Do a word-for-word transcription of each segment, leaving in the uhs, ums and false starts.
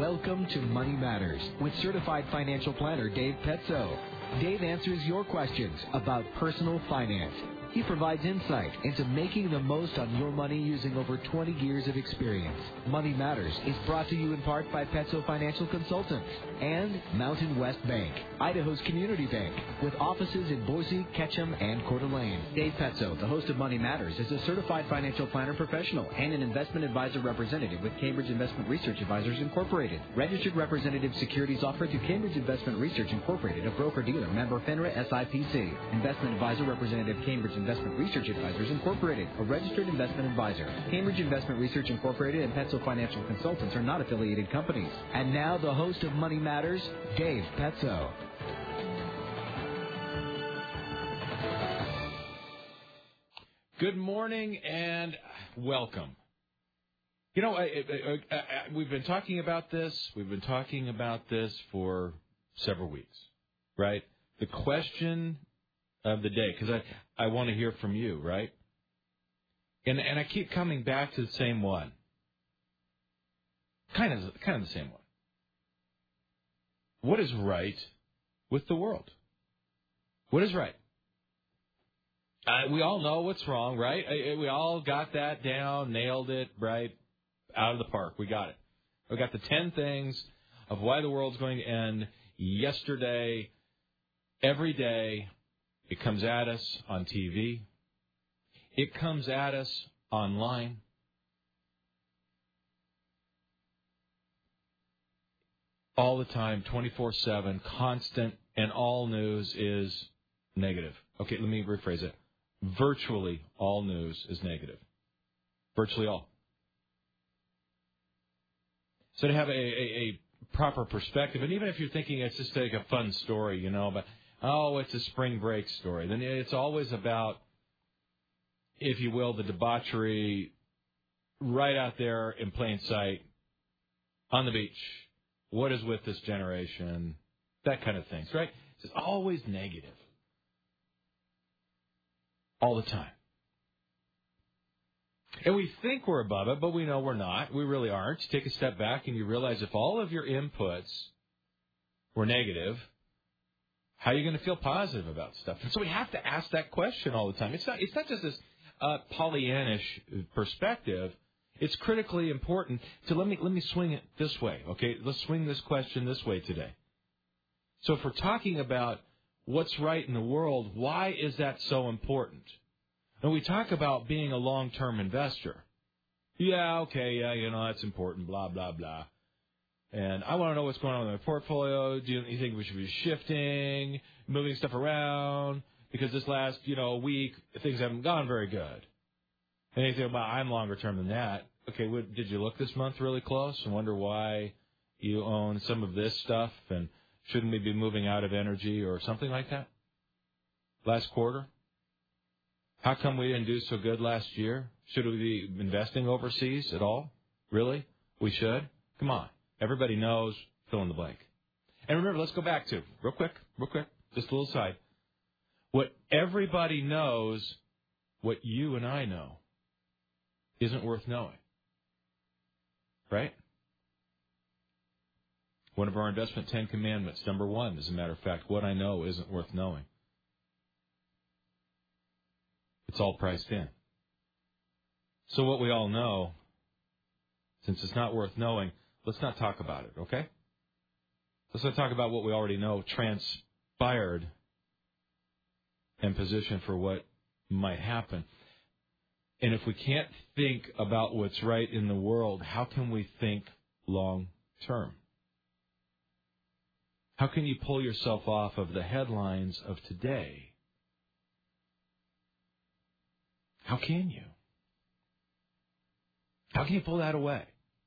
Welcome to Money Matters with certified financial planner Dave Petzo. Dave answers your questions about personal finance. He provides insight into making the most on your money using over twenty years of experience. Money Matters is brought to you in part by Petzo Financial Consultants and Mountain West Bank, Idaho's community bank, with offices in Boise, Ketchum, and Coeur d'Alene. Dave Petzo, the host of Money Matters, is a certified financial planner professional and an investment advisor representative with Cambridge Investment Research Advisors Incorporated. Registered representative securities offered through Cambridge Investment Research Incorporated, a broker-dealer, member FINRA S I P C. Investment advisor representative Cambridge Investment Research Advisors Incorporated, a registered investment advisor. Cambridge Investment Research Incorporated and Petzo Financial Consultants are not affiliated companies. And now the host of Money Matters, Dave Petzo. Good morning and welcome. You know, I, I, I, I, we've been talking about this. We've been talking about this for several weeks, right? The question of the day, because I, I want to hear from you, right? And and I keep coming back to the same one. Kind of, kind of the same one. What is right with the world? What is right? Uh, we all know what's wrong, right? I, we all got that down, nailed it, right? Out of the park. We got it. We got the ten things of why the world's going to end yesterday, every day. It comes at us on T V. It comes at us online. All the time, twenty-four seven, constant, and all news is negative. Okay, let me rephrase it. Virtually all news is negative. Virtually all. So to have a, a, a proper perspective, and even if you're thinking it's just like a fun story, you know, but, oh, it's a spring break story, then it's always about, if you will, the debauchery right out there in plain sight, on the beach. What is with this generation? That kind of things, right? It's always negative. All the time. And we think we're above it, but we know we're not. We really aren't. You take a step back and you realize if all of your inputs were negative, how are you going to feel positive about stuff? And so we have to ask that question all the time. It's not, it's not just this uh, Pollyannish perspective. It's critically important to let me let me swing it this way, okay? Let's swing this question this way today. So if we're talking about what's right in the world, why is that so important? And we talk about being a long-term investor. Yeah, okay, yeah, you know, that's important, blah, blah, blah. And I want to know what's going on with my portfolio. Do you, you think we should be shifting, moving stuff around? Because this last, you know, week, things haven't gone very good. And you think, well, I'm longer term than that. Okay, what, did you look this month really close and wonder why you own some of this stuff and shouldn't we be moving out of energy or something like that? Last quarter? How come we didn't do so good last year? Should we be investing overseas at all? Really? We should? Come on. Everybody knows, fill in the blank. And remember, let's go back to, real quick, real quick, just a little side. What everybody knows, what you and I know, isn't worth knowing. Right? One of our investment Ten Commandments, number one, as a matter of fact, what I know isn't worth knowing. It's all priced in. So what we all know, since it's not worth knowing, let's not talk about it, okay? Let's not talk about what we already know transpired and position for what might happen. And if we can't think about what's right in the world, how can we think long term? How can you pull yourself off of the headlines of today? How can you? How can you pull that away?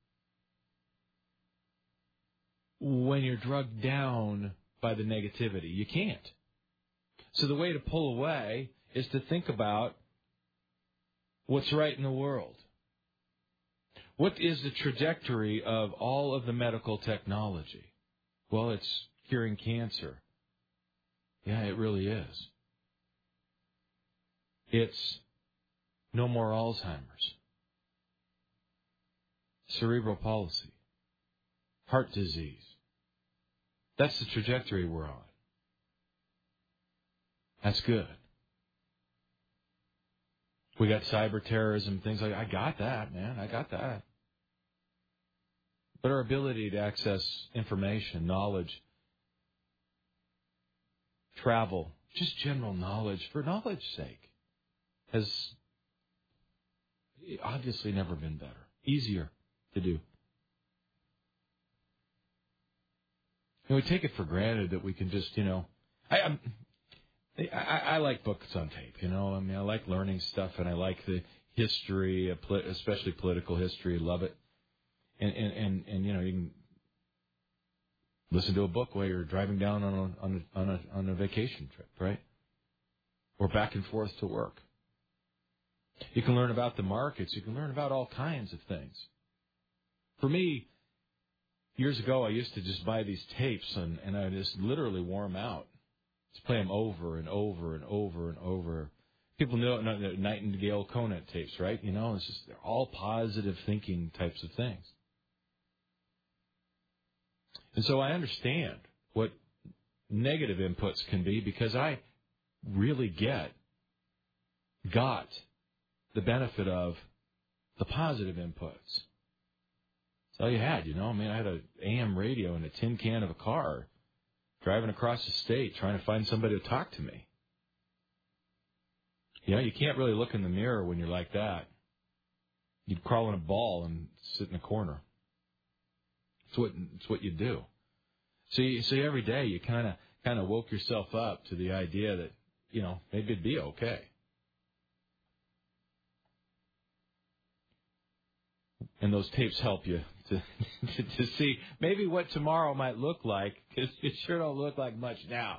When you're drugged down by the negativity, you can't. So the way to pull away is to think about what's right in the world. What is the trajectory of all of the medical technology? Well, it's curing cancer. Yeah, it really is. It's no more Alzheimer's. Cerebral palsy. heart disease. That's the trajectory we're on. That's good. We got cyber terrorism, things like that. I got that, man. I got that. But our ability to access information, knowledge, travel, just general knowledge for knowledge's sake has obviously never been better. Easier to do. And we take it for granted that we can just, you know, I, I'm, I, I like books on tape, you know. I mean, I like learning stuff, and I like the history, especially political history. Love it. And, and, and, and you know, you can listen to a book while you're driving down on a, on a, on a, on a vacation trip, right? Or back and forth to work. You can learn about the markets. You can learn about all kinds of things. For me, years ago, I used to just buy these tapes, and, and I just literally wore them out. Just play them over and over and over and over. People know Nightingale Conant tapes, right? You know, it's just they're all positive thinking types of things. And so I understand what negative inputs can be because I really get, got the benefit of the positive inputs. That's all you had, you know. I mean, I had an A M radio and a tin can of a car driving across the state trying to find somebody to talk to me. You know, you can't really look in the mirror when you're like that. You'd crawl in a ball and sit in a corner. It's what it's what you do. So you see, every day you kind of kind of woke yourself up to the idea that, you know, maybe it'd be okay. And those tapes help you to to, to see maybe what tomorrow might look like, because it sure don't look like much now.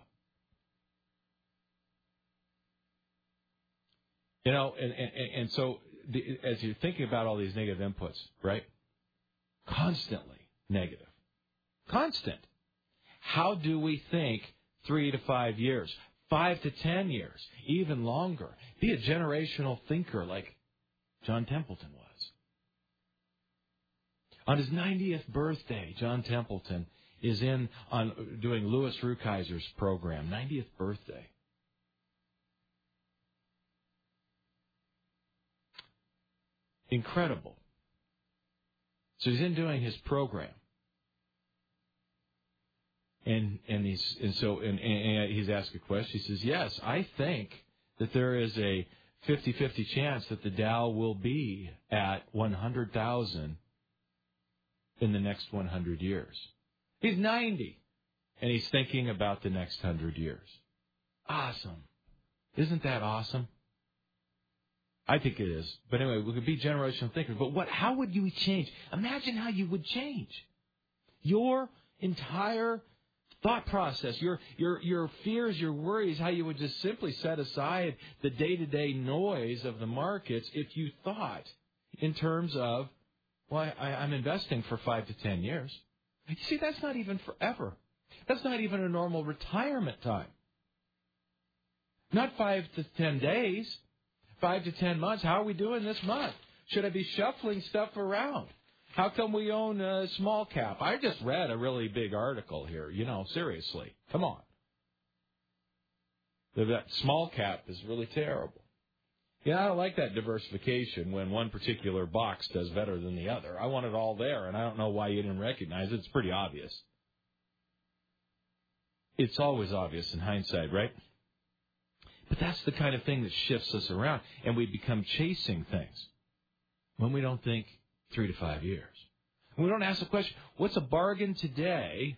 You know, and, and, and so the, as you're thinking about all these negative inputs, right? Constantly negative. Constant. How do we think three to five years, five to ten years, even longer? Be a generational thinker like John Templeton was. On his ninetieth birthday, John Templeton is in on doing Louis Rukeyser's program, ninetieth birthday. Incredible. So he's in doing his program. And and he's and so and, and he's asked a question. He says, yes, I think that there is a fifty-fifty chance that the Dow will be at one hundred thousand in the next one hundred years. He's ninety, and he's thinking about the next one hundred years. Awesome. Isn't that awesome? I think it is. But anyway, we could be generational thinkers. But what? How would you change? Imagine how you would change. Your entire thought process, your your your fears, your worries, how you would just simply set aside the day-to-day noise of the markets if you thought in terms of, well, I, I'm investing for five to ten years. You see, that's not even forever. That's not even a normal retirement time. Not five to ten days. Five to ten months. How are we doing this month? Should I be shuffling stuff around? How come we own a small cap? I just read a really big article here. You know, seriously. Come on. That small cap is really terrible. Yeah, I don't like that diversification when one particular box does better than the other. I want it all there, and I don't know why you didn't recognize it. It's pretty obvious. It's always obvious in hindsight, right? But that's the kind of thing that shifts us around, and we become chasing things when we don't think three to five years. We don't ask the question, what's a bargain today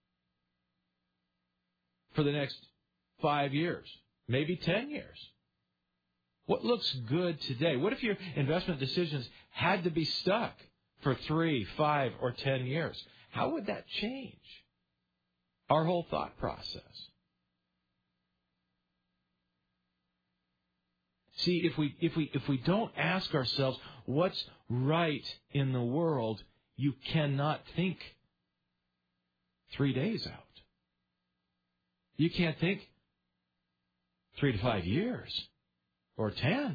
for the next five years, maybe ten years? What looks good today? What if your investment decisions had to be stuck for three, five, or ten years? How would that change our whole thought process? See, if we if we if we don't ask ourselves what's right in the world, you cannot think three days out. You can't think three to five years or ten.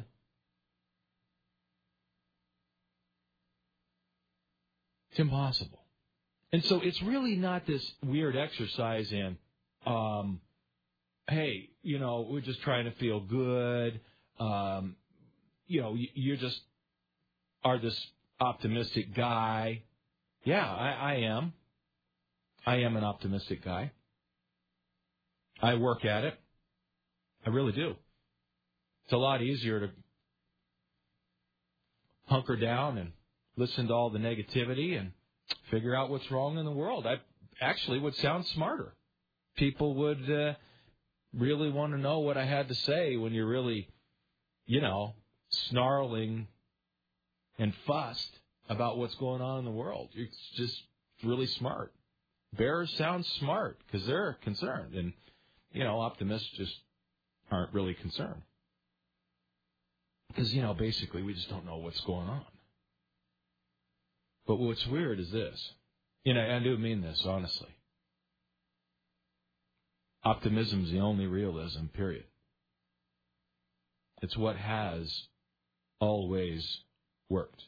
It's impossible. And so it's really not this weird exercise in, um, hey, you know, we're just trying to feel good. Um, you know, you, you just are this optimistic guy. Yeah, I, I am. I am an optimistic guy. I work at it. I really do. It's a lot easier to hunker down and listen to all the negativity and figure out what's wrong in the world. I actually would sound smarter. People would uh, really want to know what I had to say when you're really, you know, snarling and fussed about what's going on in the world. It's just really smart. Bears sound smart because they're concerned. And, you know, optimists just aren't really concerned. Because, you know, basically we just don't know what's going on. But what's weird is this. You know, I do mean this, honestly. Optimism is the only realism, period. It's what has always worked.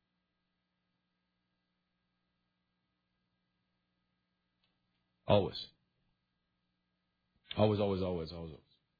Always. Always, always, always, always, always.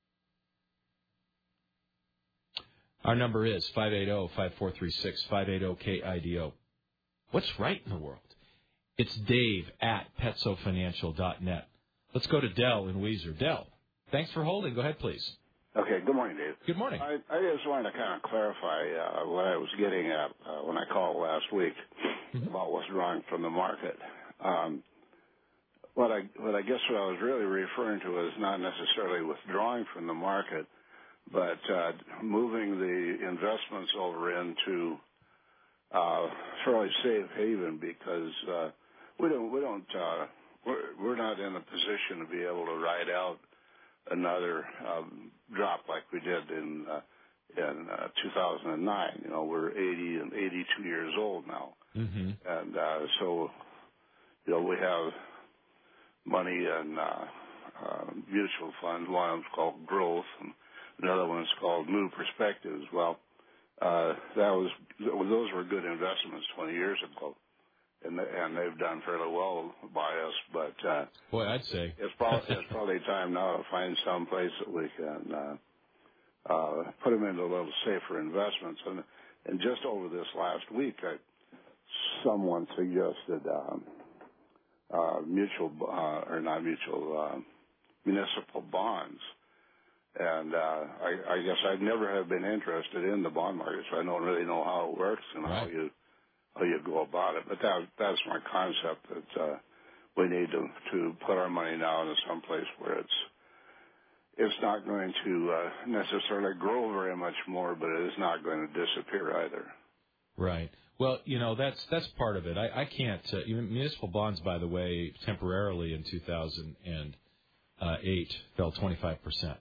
Our number is five eight zero, five four three six, five eight zero, K I D O. What's right in the world? It's Dave at petso financial dot net. Let's go to Dell in Weiser. Dell, thanks for holding. Go ahead, please. Okay, good morning, Dave. Good morning. I, I just wanted to kind of clarify uh, what I was getting at uh, when I called last week mm-hmm. about what's wrong from the market. Um, what I what I guess what I was really referring to is not necessarily withdrawing from the market, but uh, moving the investments over into uh, fairly safe haven because uh, we don't we don't uh, we're, we're not in a position to be able to ride out another um, drop like we did in uh, in uh, two thousand nine. You know, we're eighty and eighty-two years old now, mm-hmm. and uh, so you know we have money in uh, uh, mutual funds. One of them's called Growth, and another one's called New Perspectives. Well, uh, that was those were good investments twenty years ago. And, and they've done fairly well by us, but uh, boy, I'd say it's probably it's probably time now to find some place that we can uh, uh, put them into a little safer investments. And and just over this last week, I, someone suggested um, uh, mutual uh, or not mutual uh, municipal bonds, and uh, I, I guess I'd never have been interested in the bond market, so I don't really know how it works and right. how you. how you go about it. But that, that's my concept, that uh, we need to, to put our money now into some place where it's it's not going to uh, necessarily grow very much more, but it is not going to disappear either. Right. Well, you know, that's that's part of it. I, I can't, uh, even municipal bonds, by the way, temporarily in two thousand eight fell twenty-five percent.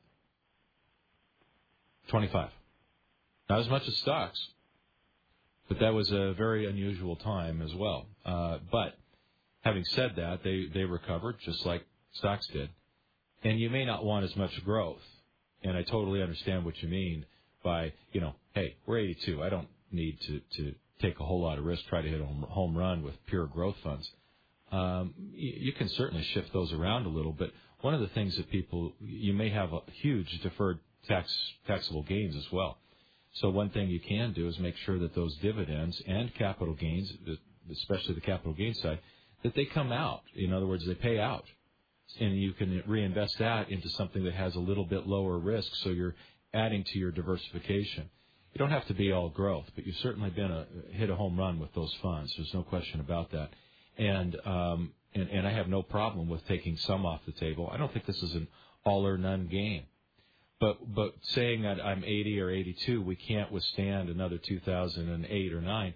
twenty-five. Not as much as stocks. But that was a very unusual time as well. Uh, but having said that, they, they recovered just like stocks did. And you may not want as much growth. And I totally understand what you mean by, you know, hey, we're eighty-two. I don't need to, to take a whole lot of risk, try to hit a home run with pure growth funds. Um, you, you can certainly shift those around a little. But one of the things that people, you may have a huge deferred tax taxable gains as well. So one thing you can do is make sure that those dividends and capital gains, especially the capital gains side, that they come out. In other words, they pay out. And you can reinvest that into something that has a little bit lower risk, so you're adding to your diversification. You don't have to be all growth, but you've certainly been a, hit a home run with those funds. There's no question about that. And, um, and, and I have no problem with taking some off the table. I don't think this is an all-or-none game. But but saying that I'm eighty or eighty-two, we can't withstand another two thousand eight or nine.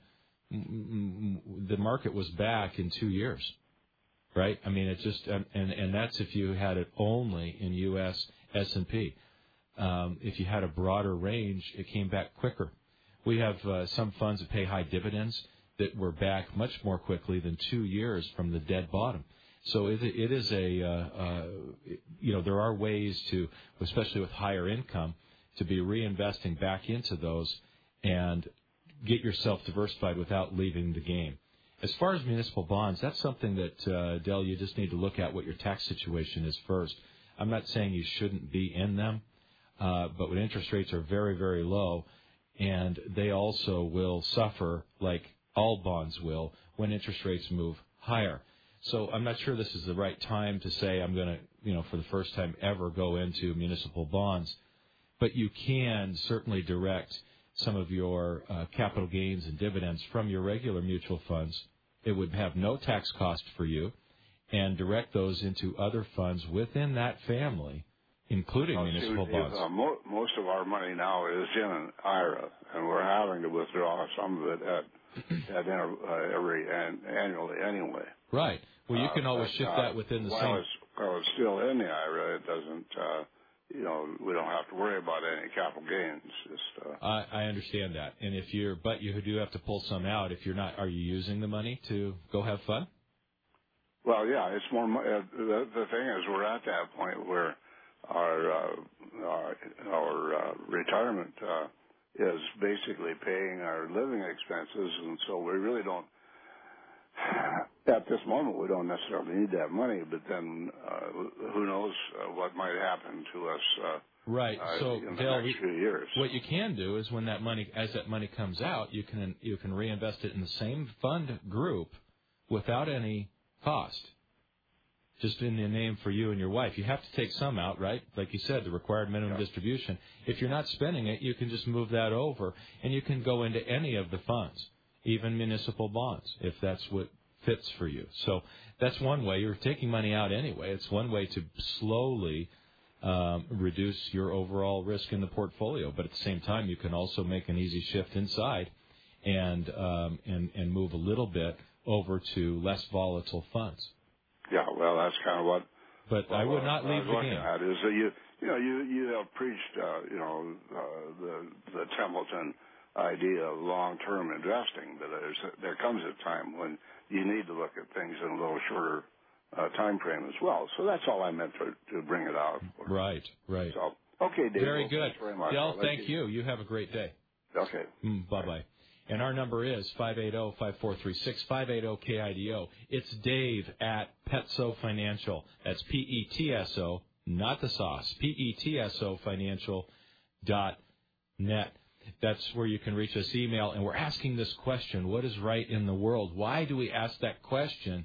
The market was back in two years, right? I mean, it just and and that's if you had it only in U S S and P. Um, if you had a broader range, it came back quicker. We have uh, some funds that pay high dividends that were back much more quickly than two years from the dead bottom. So it, it is a, uh, uh, you know, there are ways to, especially with higher income, to be reinvesting back into those and get yourself diversified without leaving the game. As far as municipal bonds, that's something that, uh, Dell, you just need to look at what your tax situation is first. I'm not saying you shouldn't be in them, uh, but when interest rates are very, very low, and they also will suffer like all bonds will when interest rates move higher. So I'm not sure this is the right time to say I'm going to, you know, for the first time ever go into municipal bonds. But you can certainly direct some of your uh, capital gains and dividends from your regular mutual funds. It would have no tax cost for you, and direct those into other funds within that family, including well, municipal see, bonds. Uh, mo- most of our money now is in an I R A, and we're having to withdraw some of it at, at inter- uh, every an- annually anyway. Right. Well, you can uh, always but, shift uh, that within the while same. It's, while it's still in the I R A, it doesn't. Uh, you know, we don't have to worry about any capital gains. Just. Uh, I, I understand that, and if you're, but you do have to pull some out. If you're not, are you using the money to go have fun? Well, yeah, it's more. Uh, the, the thing is, we're at that point where our uh, our, our uh, retirement uh, is basically paying our living expenses, and so we really don't. At this moment, we don't necessarily need that money, but then uh, who knows uh, what might happen to us uh, right. uh, So, in the Dale, next few years. What you can do is when that money, as that money comes out, you can you can reinvest it in the same fund group without any cost. Just in the name for you and your wife. You have to take some out, right? Like you said, the required minimum yeah. distribution. If you're not spending it, you can just move that over, and you can go into any of the funds, even municipal bonds, if that's what fits for you. So that's one way. You're taking money out anyway. It's one way to slowly um, reduce your overall risk in the portfolio. But at the same time, you can also make an easy shift inside and um, and, and move a little bit over to less volatile funds. Yeah, well, that's kind of what. But what I would not leave the game. At is that you, you know, you you have preached, uh, you know, uh, the the Templeton idea of long-term investing, but there's, there comes a time when you need to look at things in a little shorter uh, time frame as well. So that's all I meant to, to bring it out. For. Right, right. So okay, Dave. Very well, good. Thanks very much. Dale, thank you. you. You have a great day. Okay. Mm, bye-bye. And our number is five eight zero, five four three six, five eight zero K I D O. It's Dave at Petso Financial. That's P E T S O, not the sauce, P E T S O financial dot net. That's where you can reach us. Email. And we're asking this question, what is right in the world? Why do we ask that question?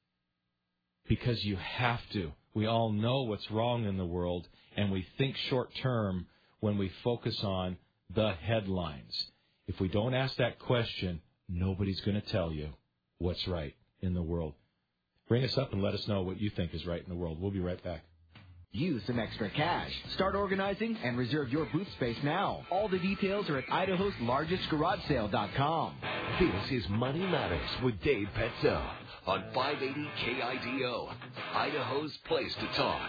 Because you have to. We all know what's wrong in the world, and we think short-term when we focus on the headlines. If we don't ask that question, nobody's going to tell you what's right in the world. Bring us up and let us know what you think is right in the world. We'll be right back. Use some extra cash. Start organizing and reserve your booth space now. All the details are at Idaho's largest garage sale dot com. This is Money Matters with Dave Petso on five eighty K I D O, Idaho's place to talk.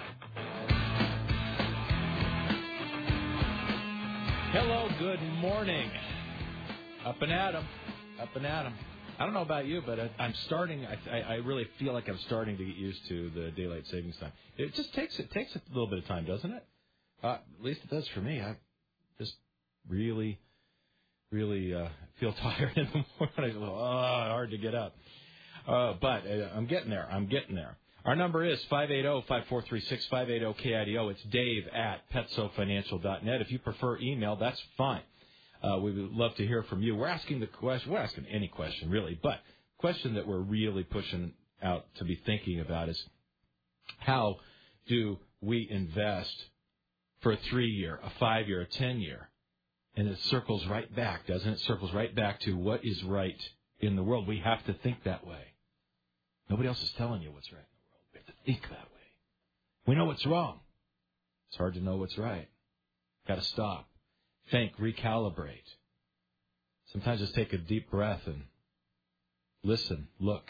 Hello, good morning. Up and at 'em. Up and at 'em. I don't know about you, but I, I'm starting, I, I, I really feel like I'm starting to get used to the daylight savings time. It just takes it takes a little bit of time, doesn't it? Uh, at least it does for me. I just really, really uh, feel tired in the morning. Oh, hard to get up. Uh, but uh, I'm getting there. I'm getting there. Our number is five eight zero, five four three six, five eight zero K I D O. It's Dave at Petso Financial dot net. If you prefer email, that's fine. Uh, we would love to hear from you. We're asking the question, we're asking any question really, but the question that we're really pushing out to be thinking about is how do we invest for a three-year, a five-year, a ten-year? And it circles right back, doesn't it? It circles right back to what is right in the world. We have to think that way. Nobody else is telling you what's right in the world. We have to think that way. We know what's wrong. It's hard to know what's right. Got to stop. Think, recalibrate. Sometimes just take a deep breath and listen, look,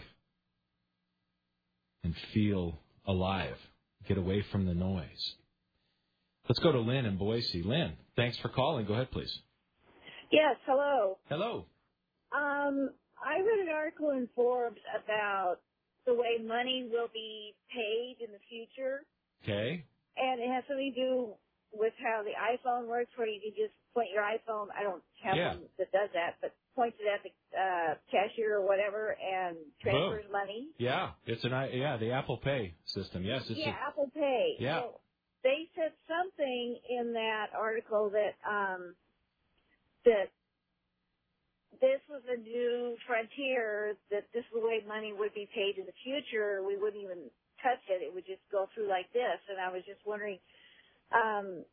and feel alive. Get away from the noise. Let's go to Lynn in Boise. Lynn, thanks for calling. Go ahead, please. Yes, hello. Hello. Um, I read an article in Forbes about the way money will be paid in the future. Okay. And it has something to do with how the iPhone works, where you can just point your iPhone, I don't have yeah. one that does that, but point it at the uh, cashier or whatever, and It's an yeah, the Apple Pay system. Yes, it's yeah, a, Apple Pay. Yeah. So they said something in that article that um, that this was a new frontier, that this is the way money would be paid in the future. We wouldn't even touch it. It would just go through like this. And I was just wondering, um,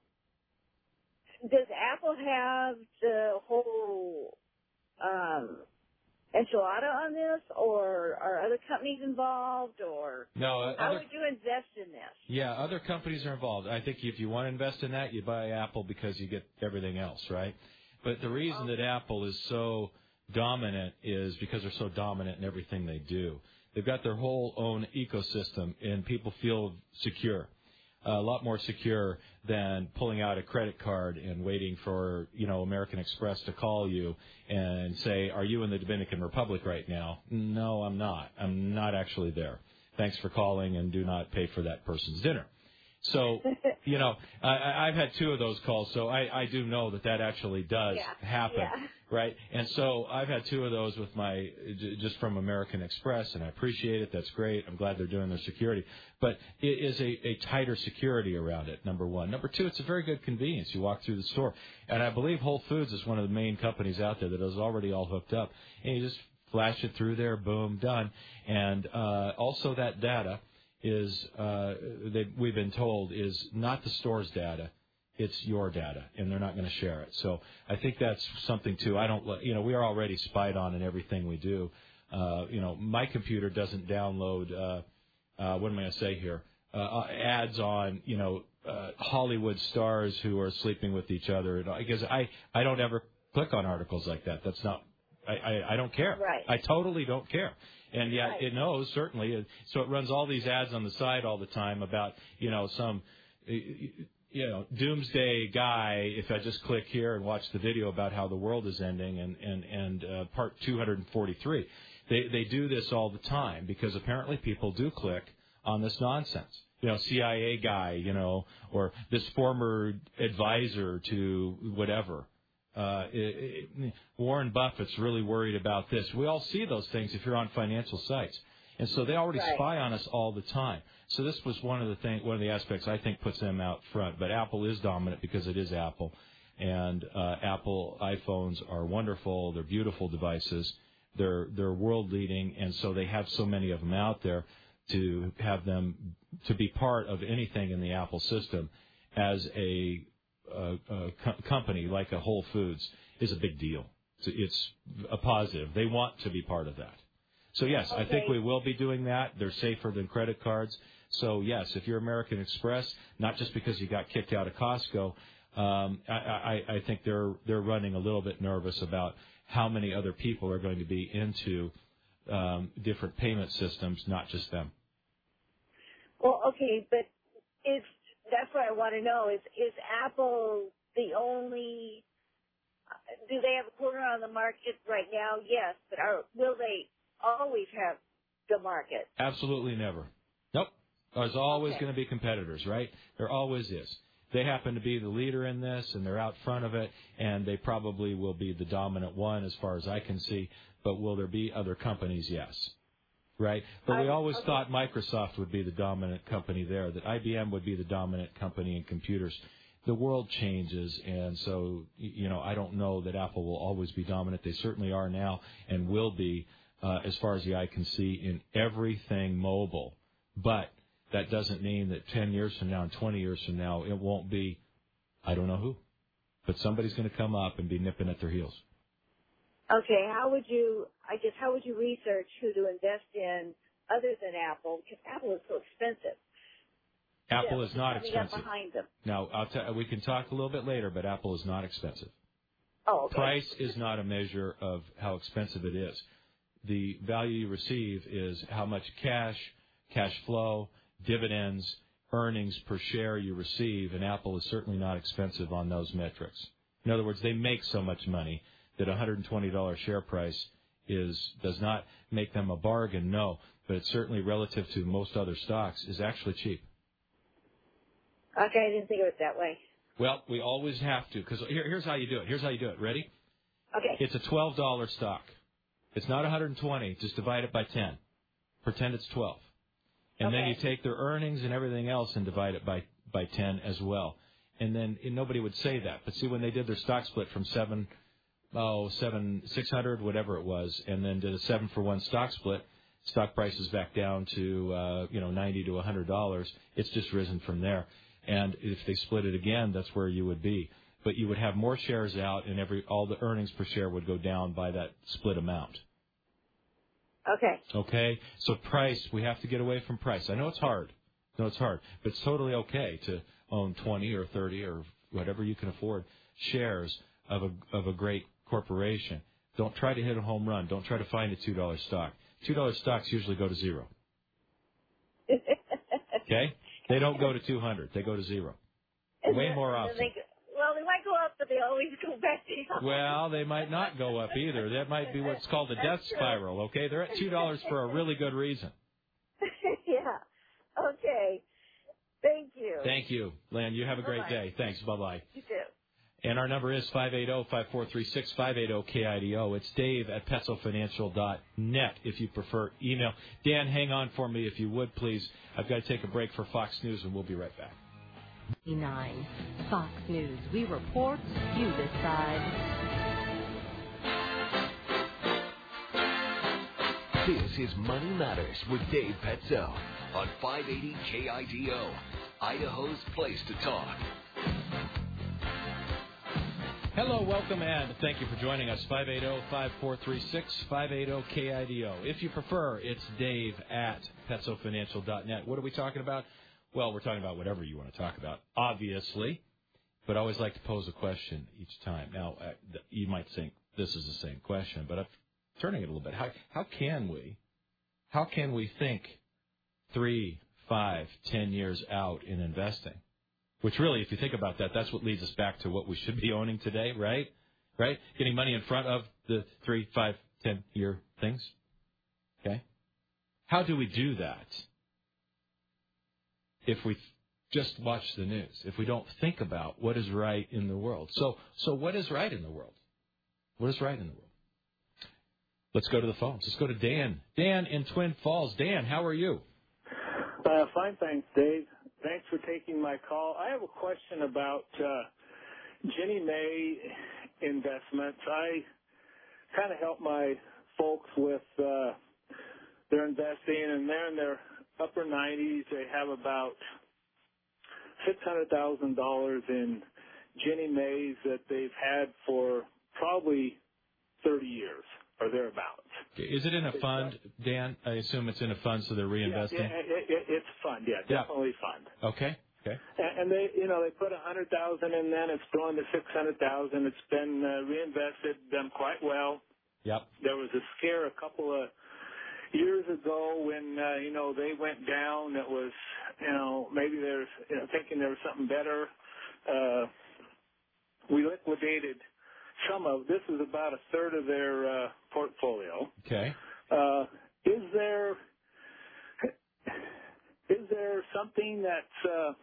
does Apple have the whole um, enchilada on this, or are other companies involved, or no, uh, how other, would you invest in this? Yeah, other companies are involved. I think if you want to invest in that, you buy Apple because you get everything else, right? But the reason that Apple is so dominant is because they're so dominant in everything they do. They've got their whole own ecosystem, and people feel secure, a lot more secure than pulling out a credit card and waiting for, you know, American Express to call you and say, are you in the Dominican Republic right now? No, I'm not. I'm not actually there. Thanks for calling, and do not pay for that person's dinner. So, you know, I, I've had two of those calls, so I, I do know that that actually does yeah. happen, yeah. right? And so I've had two of those with my, just from American Express, and I appreciate it. That's great. I'm glad they're doing their security. But it is a, a tighter security around it, number one. Number two, it's a very good convenience. You walk through the store, and I believe Whole Foods is one of the main companies out there that is already all hooked up. And you just flash it through there, boom, done. And uh, also that data is, uh, that we've been told, is not the store's data. It's your data, and they're not going to share it. So I think that's something, too. I don't, you know, we are already spied on in everything we do. Uh, you know, my computer doesn't download, uh, uh, what am I going to say here, uh, ads on, you know, uh, Hollywood stars who are sleeping with each other. Because I, I don't ever click on articles like that. That's not, I, I, I don't care. Right. I totally don't care. And yet right. it knows, certainly. So it runs all these ads on the side all the time about, you know, some, you know, doomsday guy. If I just click here and watch the video about how the world is ending, and, and, and uh, part two hundred forty-three. They, they do this all the time because apparently people do click on this nonsense. You know, C I A guy, you know, or this former advisor to whatever. Uh, it, it, Warren Buffett's really worried about this. We all see those things if you're on financial sites. And so they already right. spy on us all the time. So this was one of the thing, one of the aspects I think puts them out front. But Apple is dominant because it is Apple. And uh, Apple iPhones are wonderful. They're beautiful devices. They're, they're world leading. And so they have so many of them out there to have them to be part of anything in the Apple system as a A, a co- company like a Whole Foods is a big deal. It's, it's a positive. They want to be part of that. So, yes, okay. I think we will be doing that. They're safer than credit cards. So, yes, if you're American Express, not just because you got kicked out of Costco, um, I, I, I think they're they're running a little bit nervous about how many other people are going to be into um, different payment systems, not just them. Well, okay, but if that's what I want to know is, is Apple the only, do they have a corner on the market right now? Yes, but are, will they always have the market? Absolutely never. Nope. There's always okay. going to be competitors, right? There always is. They happen to be the leader in this, and they're out front of it, and they probably will be the dominant one as far as I can see. But will there be other companies? Yes. Right? But we always okay. thought Microsoft would be the dominant company there, that I B M would be the dominant company in computers. The world changes, and so, you know, I don't know that Apple will always be dominant. They certainly are now and will be, uh, as far as the eye can see, in everything mobile. But that doesn't mean that ten years from now and twenty years from now it won't be, I don't know who. But somebody's going to come up and be nipping at their heels. Okay, how would you, I guess, how would you research who to invest in other than Apple? Because Apple is so expensive. Apple yeah, is not expensive. Up behind them. Now, I'll t- we can talk a little bit later, but Apple is not expensive. Oh, okay. Price is not a measure of how expensive it is. The value you receive is how much cash, cash flow, dividends, earnings per share you receive, and Apple is certainly not expensive on those metrics. In other words, they make so much money that a one hundred twenty dollars share price is does not make them a bargain, no, but it's certainly relative to most other stocks is actually cheap. Okay, I didn't think of it that way. Well, we always have to, because here, here's how you do it. Here's how you do it. Ready? Okay. It's a twelve dollars stock. It's not one hundred twenty. Just divide it by ten. Pretend it's twelve. And okay. then you take their earnings and everything else and divide it by, by ten as well. And then and nobody would say that. But see, when they did their stock split from seven, oh, seven, six hundred, whatever it was, and then did a seven for one stock split, stock price is back down to, uh, you know, ninety to one hundred dollars. It's just risen from there. And if they split it again, that's where you would be. But you would have more shares out, and every all the earnings per share would go down by that split amount. Okay. Okay? So price, we have to get away from price. I know it's hard. No, it's hard. But it's totally okay to own twenty or thirty or whatever you can afford shares of a of a great corporation. Don't try to hit a home run. Don't try to find a two dollar stock. two dollar stocks usually go to zero. Okay? They don't go to two hundred. They go to zero. Way more often. They, well, they might go up, but they always go back down. Well, they might not go up either. That might be what's called the death spiral, okay? They're at two dollars for a really good reason. Yeah. Okay. Thank you. Thank you, Lynn. You have a great Bye-bye. day. Thanks. Bye-bye. You too. And our number is five eight zero, five four three six, five eight zero K I D O. It's Dave at Petso Financial dot net if you prefer email. Dan, hang on for me if you would, please. I've got to take a break for Fox News, and we'll be right back. nine Fox News. We report, you decide. This is Money Matters with Dave Petso on five eighty K I D O, Idaho's place to talk. Hello, welcome, and thank you for joining us. five eight zero, five four three six, five eight zero K I D O. If you prefer, it's Dave at Petso Financial dot net. What are we talking about? Well, we're talking about whatever you want to talk about, obviously, but I always like to pose a question each time. Now, uh, you might think this is the same question, but I'm turning it a little bit. How, how can we, how can we think three, five, ten years out in investing? Which really, if you think about that, that's what leads us back to what we should be owning today, right? Right? Getting money in front of the three, five, ten year things. Okay? How do we do that if we just watch the news, if we don't think about what is right in the world? So, so what is right in the world? What is right in the world? Let's go to the phones. Let's go to Dan. Dan in Twin Falls. Dan, how are you? Uh, fine, thanks, Dave. Thanks for taking my call. I have a question about uh, Ginnie Mae investments. I kind of help my folks with uh, their investing, and they're in their upper nineties. They have about six hundred thousand dollars in Ginnie Mae's that they've had for probably thirty years or thereabouts. Is it in a fund, Dan? I assume it's in a fund, so they're reinvesting? Yeah, it, it, it's fund, yeah, definitely yeah. fund. Okay, okay. And, and they, you know, they put a hundred thousand in, then it's grown to six hundred thousand. It's been uh, reinvested, done quite well. Yep. There was a scare a couple of years ago when uh, you know they went down. It was, you know, maybe there's you know, thinking there was something better. Uh, we liquidated some of, this is about a third of their uh, portfolio. Okay. Uh, is there is there something that's uh,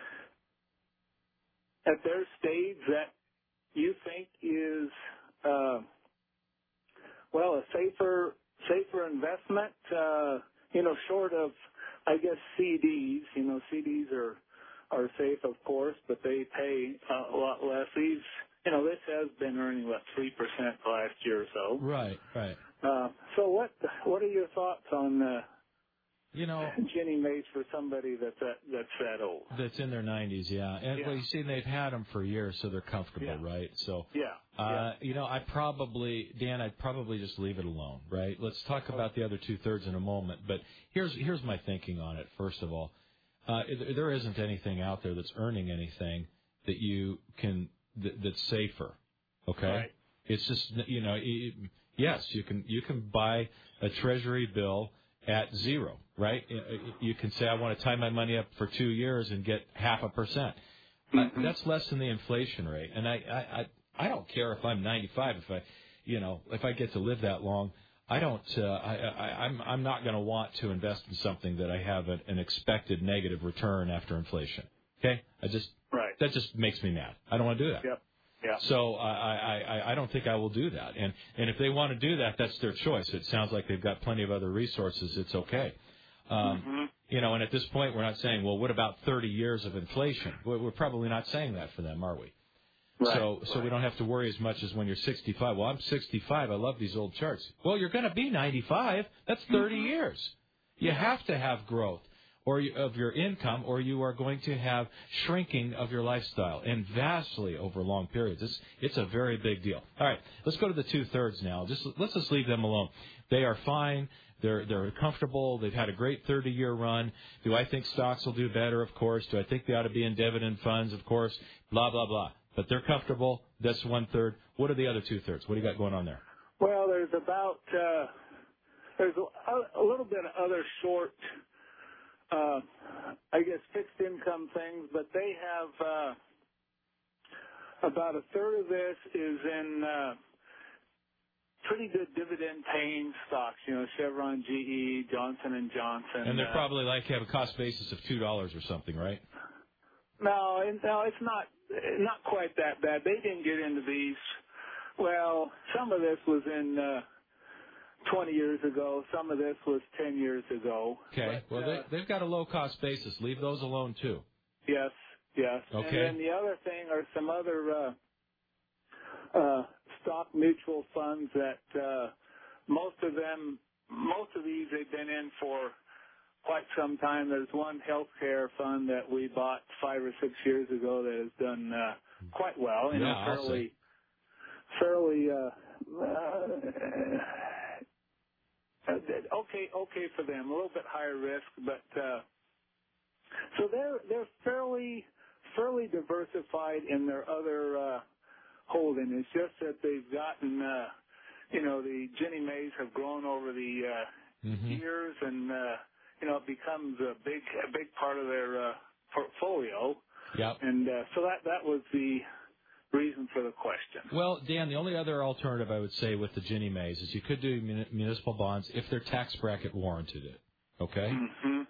at their stage that you think is uh, well a safer safer investment? Uh, you know, short of I guess C Ds. You know, C Ds are are safe, of course, but they pay uh, a lot less. These. You know, this has been earning, what, three percent the last year or so. Right, right. Uh, so what what are your thoughts on uh, you know, Ginnie Mae's for somebody that's that, that's that old? That's in their nineties, yeah. And, yeah. well, you see, they've had them for years, so they're comfortable, yeah. right? So, yeah. Uh, yeah. you know, I probably, Dan, I'd probably just leave it alone, right? Let's talk about the other two-thirds in a moment. But here's here's my thinking on it, first of all. Uh, there isn't anything out there that's earning anything that you can – that's safer, okay? Right. It's just, you know, yes, you can you can buy a treasury bill at zero, right? You can say, I want to tie my money up for two years and get half a percent. Mm-hmm. That's less than the inflation rate. And I, I, I, I don't care if I'm ninety-five, if I, you know, if I get to live that long. I don't, uh, I, I, I'm, I'm not going to want to invest in something that I have an, an expected negative return after inflation, okay? I just... Right. That just makes me mad. I don't want to do that. Yep. Yeah. So I, I, I don't think I will do that. And and if they want to do that, that's their choice. It sounds like they've got plenty of other resources. It's okay. Um, mm-hmm. You know, and at this point, we're not saying, well, what about thirty years of inflation? We're probably not saying that for them, are we? Right, so so right. we don't have to worry as much as when you're sixty-five. Well, I'm sixty-five. I love these old charts. Well, you're going to be ninety-five. That's thirty mm-hmm. years. You yeah. have to have growth or you, of your income, or you are going to have shrinking of your lifestyle, and vastly over long periods. It's, it's a very big deal. All right, let's go to the two-thirds now. Just Let's just leave them alone. They are fine. They're they're comfortable. They've had a great thirty-year run. Do I think stocks will do better? Of course. Do I think they ought to be in dividend funds? Of course. Blah, blah, blah. But they're comfortable. That's one-third. What are the other two-thirds? What do you got going on there? Well, there's about uh, there's a, a little bit of other short, uh, I guess, fixed income things, but they have uh, about a third of this is in uh, pretty good dividend-paying stocks. You know, Chevron, G E, Johnson and Johnson. And they're uh, probably like have a cost basis of two dollars or something, right? No, no, it's not not quite that bad. They didn't get into these. Well, some of this was in uh, twenty years ago. Some of this was ten years ago. Okay. But, well, uh, they, they've got a low-cost basis. Leave those alone, too. Yes, yes. Okay. And then the other thing are some other uh, uh, stock mutual funds that uh, most of them, most of these they've been in for quite some time. There's one healthcare fund that we bought five or six years ago that has done uh, quite well. You Yeah, know, I'll fairly, say. fairly. Uh, uh, okay, okay for them. A little bit higher risk, but uh, so they're they're fairly fairly diversified in their other uh, holding. It's just that they've gotten, uh, you know, the Ginnie Maes have grown over the uh, mm-hmm. years, and uh, you know, it becomes a big a big part of their uh, portfolio. Yep. And uh, so that that was the reason for the question. Well, Dan, the only other alternative I would say with the Ginnie Maes is you could do mun- municipal bonds if their tax bracket warranted it. Okay. Mm-hmm.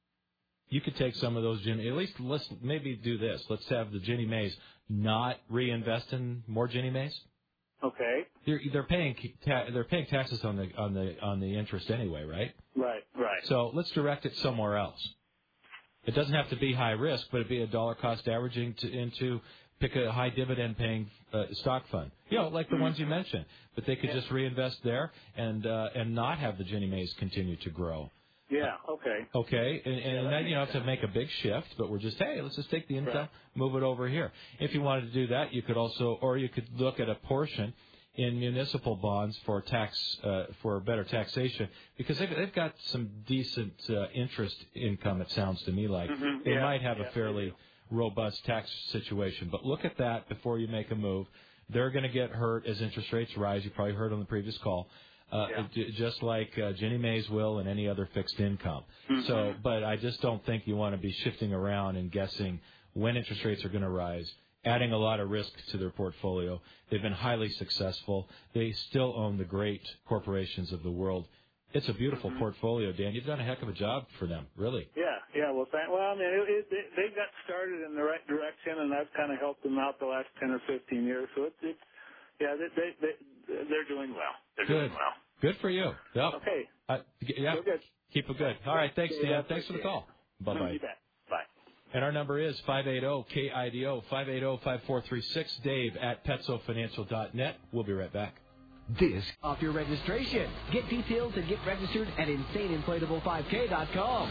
You could take some of those Ginnie. At least let's maybe do this. Let's have the Ginnie Maes not reinvest in more Ginnie Maes. Okay. They're they're paying ta- they're paying taxes on the on the on the interest anyway, right? Right. Right. So let's direct it somewhere else. It doesn't have to be high risk, but it'd be a dollar cost averaging to, into pick a high dividend paying uh, stock fund. You know, like the mm-hmm. ones you mentioned. But they could yeah. just reinvest there and uh, and not have the Ginnie Maes continue to grow. Yeah. Okay. Okay, and, and yeah, then you don't have to make a big shift, but we're just, hey, let's just take the income, right. move it over here. If you wanted to do that, you could also, or you could look at a portion in municipal bonds for tax, uh, for better taxation, because they've, they've got some decent uh, interest income, it sounds to me like. Mm-hmm. They yeah. might have yeah, a fairly robust tax situation, but look at that before you make a move. They're going to get hurt as interest rates rise. You probably heard on the previous call. Uh, yeah. just like uh, Ginnie Maes will and any other fixed income. Mm-hmm. So, but I just don't think you want to be shifting around and guessing when interest rates are going to rise, adding a lot of risk to their portfolio. They've been highly successful. They still own the great corporations of the world. It's a beautiful mm-hmm. portfolio, Dan. You've done a heck of a job for them, really. Yeah, yeah. Well, thank, well, I mean, it, it, it, they got started in the right direction, and I've kind of helped them out the last ten or fifteen years. So it's, it's yeah, they, they, they, they're doing well. They're Good. doing well. Good for you. Yep. Okay. Uh, yeah. So good. Keep it good. All right. Thanks, Okay, Dan. Thanks for the call. Bye bye. You bet. Bye. And our number is five eight zero K I D O, five eight zero, five four three six, Dave at Petso Financial dot net. We'll be right back. This off your registration. Get details and get registered at insane inflatable five K dot com.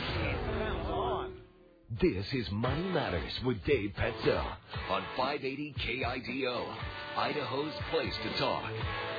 This is Money Matters with Dave Petso on five eighty K I D O, Idaho's place to talk.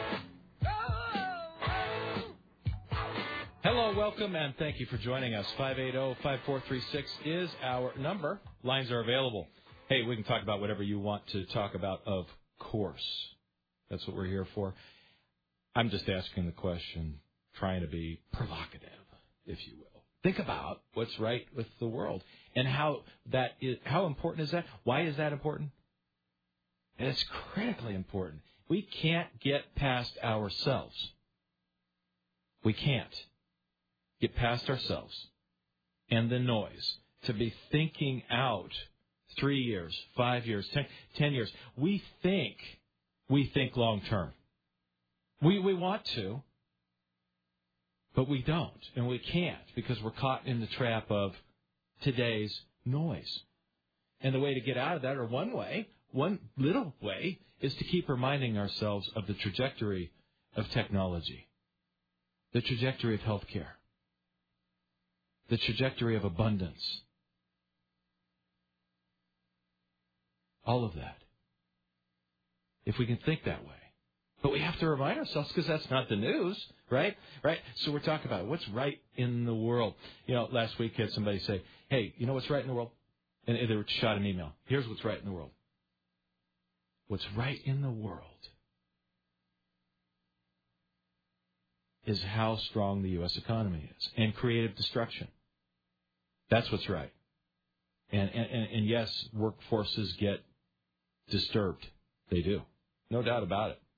Hello, welcome, and thank you for joining us. five eight zero, five four three six is our number. Lines are available. Hey, we can talk about whatever you want to talk about, of course. That's what we're here for. I'm just asking the question, trying to be provocative, if you will. Think about what's right with the world and how that is, how important is that? Why is that important? And it's critically important. We can't get past ourselves. We can't get past ourselves and the noise to be thinking out three years, five years, ten, ten years. We think, we think long term. We we want to, But we don't, and we can't, because we're caught in the trap of today's noise. And the way to get out of that, or one way, one little way, is to keep reminding ourselves of the trajectory of technology, the trajectory of healthcare, the trajectory of abundance. All of that. If we can think that way. But we have to remind ourselves, because that's not the news, right? Right? So we're talking about what's right in the world. You know, last week had somebody say, hey, you know what's right in the world? And they were shot an email. Here's what's right in the world. What's right in the world is how strong the U S economy is and creative destruction. That's what's right. And, and, and yes, workforces get disturbed. They do. No doubt about it.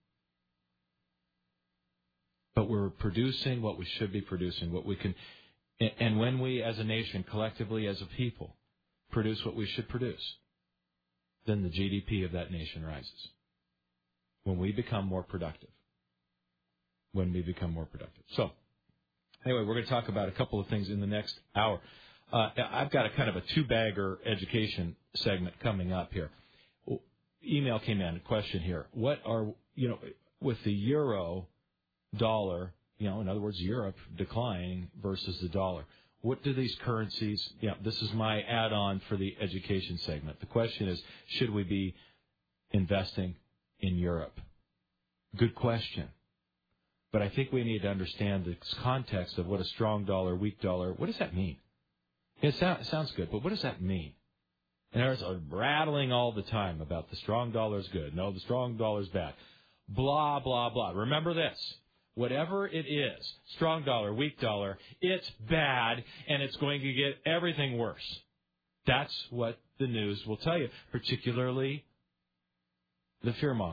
But we're producing what we should be producing, what we can, and when we as a nation, collectively as a people, produce what we should produce, then the G D P of that nation rises. When we become more productive. When we become more productive. So, anyway, we're going to talk about a couple of things in the next hour. Uh, I've got a kind of a two-bagger education segment coming up here. Email came in, a question here. What are, you know, with the euro dollar, you know, in other words, Europe declining versus the dollar, what do these currencies, yeah, this is my add-on for the education segment. The question is, should we be investing in Europe? Good question. But I think we need to understand the context of what a strong dollar, weak dollar, what does that mean? It, sound, it sounds good, but what does that mean? And there's a rattling all the time about the strong dollar is good. No, the strong dollar is bad. Blah, blah, blah. Remember this. Whatever it is, strong dollar, weak dollar, it's bad, and it's going to get everything worse. That's what the news will tell you, particularly the fearmongers.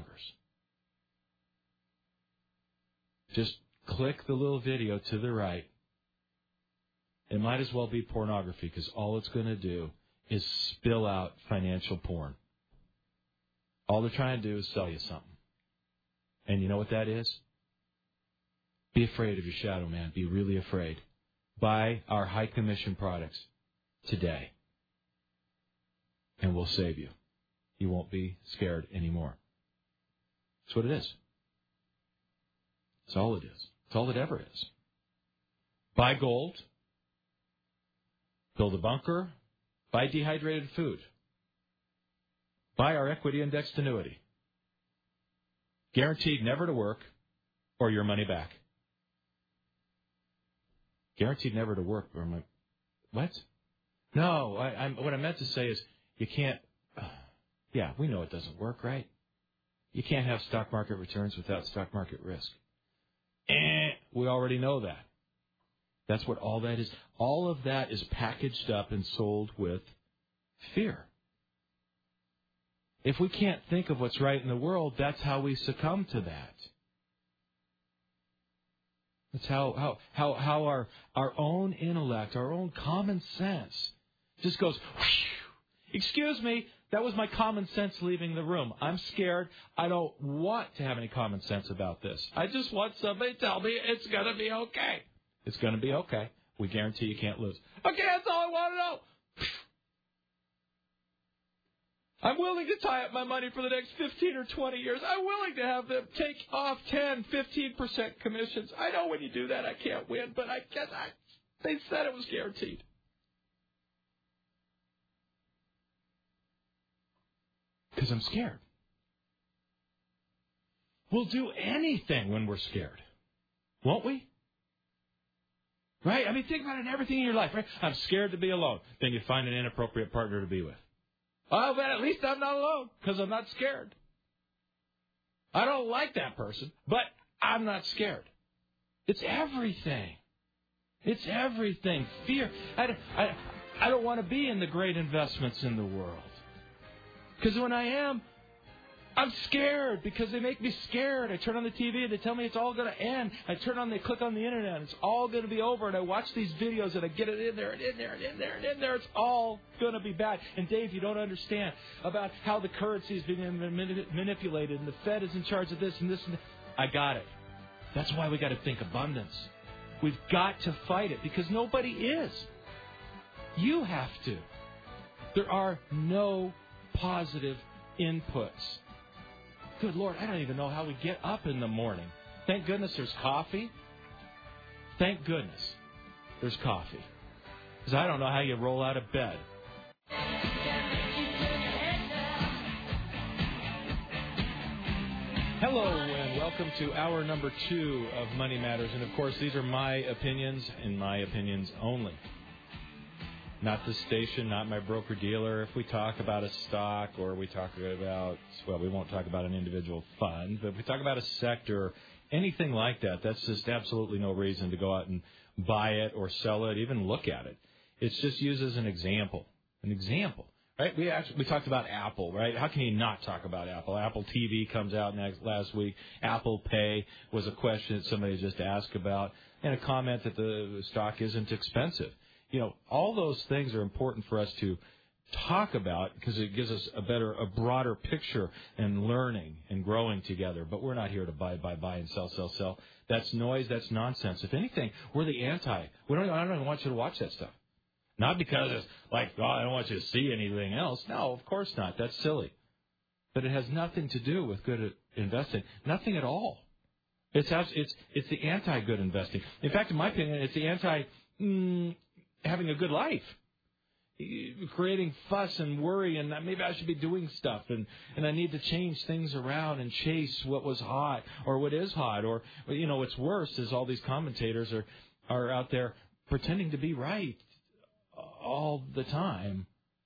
Just click the little video to the right. It might as well be pornography, because all it's going to do is spill out financial porn. All they're trying to do is sell you something. And you know what that is? Be afraid of your shadow, man. Be really afraid. Buy our high commission products today. And we'll save you. You won't be scared anymore. That's what it is. That's all it is. That's all it ever is. Buy gold. Build a bunker. Buy dehydrated food. Buy our equity indexed annuity. Guaranteed never to work or your money back. Guaranteed never to work or my... What? No, I, I'm, what I meant to say is you can't... Uh, yeah, we know it doesn't work, right? You can't have stock market returns without stock market risk. Eh, we already know that. That's what all that is. All of that is packaged up and sold with fear. If we can't think of what's right in the world, that's how we succumb to that. That's how how how, how our, our own intellect, our own common sense just goes, whew. Excuse me, that was my common sense leaving the room. I'm scared. I don't want to have any common sense about this. I just want somebody to tell me it's going to be okay. It's going to be okay. We guarantee you can't lose. Okay, that's all I want to know. I'm willing to tie up my money for the next fifteen or twenty years. I'm willing to have them take off ten, fifteen percent commissions. I know when you do that I can't win, but I guess I, they said it was guaranteed. Because I'm scared. We'll do anything when we're scared. Won't we? Right? I mean, think about it in everything in your life, right? I'm scared to be alone. Then you find an inappropriate partner to be with. Oh, but at least I'm not alone because I'm not scared. I don't like that person, but I'm not scared. It's everything. It's everything. Fear. I, I, I don't want to be in the great investments in the world. Because when I am, I'm scared because they make me scared. I turn on the T V and they tell me it's all going to end. I turn on, they click on the internet and it's all going to be over. And I watch these videos and I get it in there and in there and in there and in there. It's all going to be bad. And Dave, you don't understand about how the currency is being manipulated and the Fed is in charge of this and this and that. I got it. That's why we got to think abundance. We've got to fight it because nobody is. You have to. There are no positive inputs. Good Lord, I don't even know how we get up in the morning. Thank goodness there's coffee. Thank goodness there's coffee. Because I don't know how you roll out of bed. Hello and welcome to hour number two of Money Matters. And of course, these are my opinions and my opinions only. Not the station, not my broker-dealer. If we talk about a stock or we talk about, well, we won't talk about an individual fund, but if we talk about a sector, anything like that, that's just absolutely no reason to go out and buy it or sell it, even look at it. It's just used as an example, an example, right? We actually we talked about Apple, right? How can you not talk about Apple? Apple T V comes out next last week. Apple Pay was a question that somebody just asked about, and a comment that the stock isn't expensive. You know, all those things are important for us to talk about because it gives us a better, a broader picture and learning and growing together. But we're not here to buy, buy, buy and sell, sell, sell. That's noise. That's nonsense. If anything, we're the anti. We don't. I don't even want you to watch that stuff. Not because it's like, oh, I don't want you to see anything else. No, of course not. That's silly. But it has nothing to do with good investing. Nothing at all. It's it's it's the anti-good investing. In fact, in my opinion, it's the anti. Mm, having a good life, creating fuss and worry, and maybe I should be doing stuff, and, and I need to change things around and chase what was hot or what is hot, or, you know, what's worse is all these commentators are, are out there pretending to be right all the time,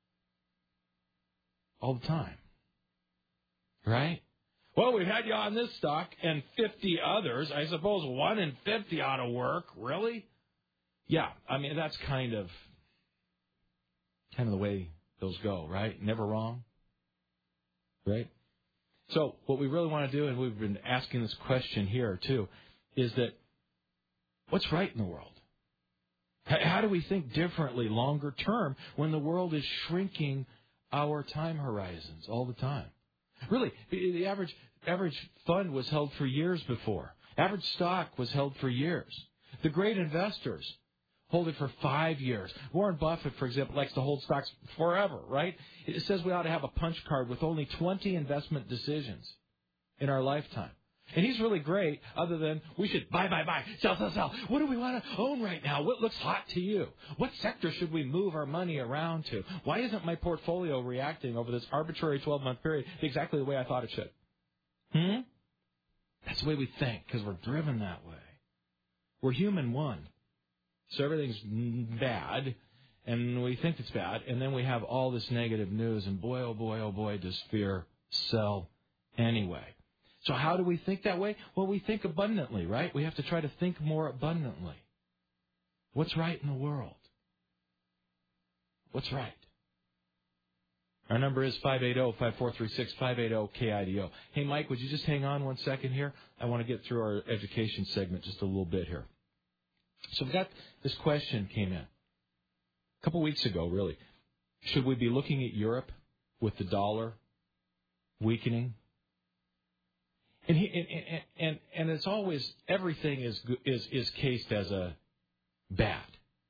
all the time, right? Well, we've had you on this stock and fifty others. I suppose one in fifty ought to work, really? Yeah, I mean, that's kind of kind of the way those go, right? Never wrong, right? So what we really want to do, and we've been asking this question here, too, is that what's right in the world? How do we think differently longer term when the world is shrinking our time horizons all the time? Really, the average average fund was held for years before. Average stock was held for years. The great investors hold it for five years. Warren Buffett, for example, likes to hold stocks forever, right? It says we ought to have a punch card with only twenty investment decisions in our lifetime. And he's really great, other than we should buy, buy, buy, sell, sell, sell. What do we want to own right now? What looks hot to you? What sector should we move our money around to? Why isn't my portfolio reacting over this arbitrary twelve-month period exactly the way I thought it should? Hmm? That's the way we think, because we're driven that way. We're human one. So everything's bad, and we think it's bad, and then we have all this negative news, and boy, oh boy, oh boy, does fear sell anyway. So how do we think that way? Well, we think abundantly, right? We have to try to think more abundantly. What's right in the world? What's right? Our number is five eight zero, five four three six, five eight zero, K I D O. Hey, Mike, would you just hang on one second here? I want to get through our education segment just a little bit here. So we got this question came in a couple weeks ago, really. Should we be looking at Europe with the dollar weakening? And he, and, and and it's always everything is is is cased as a bad.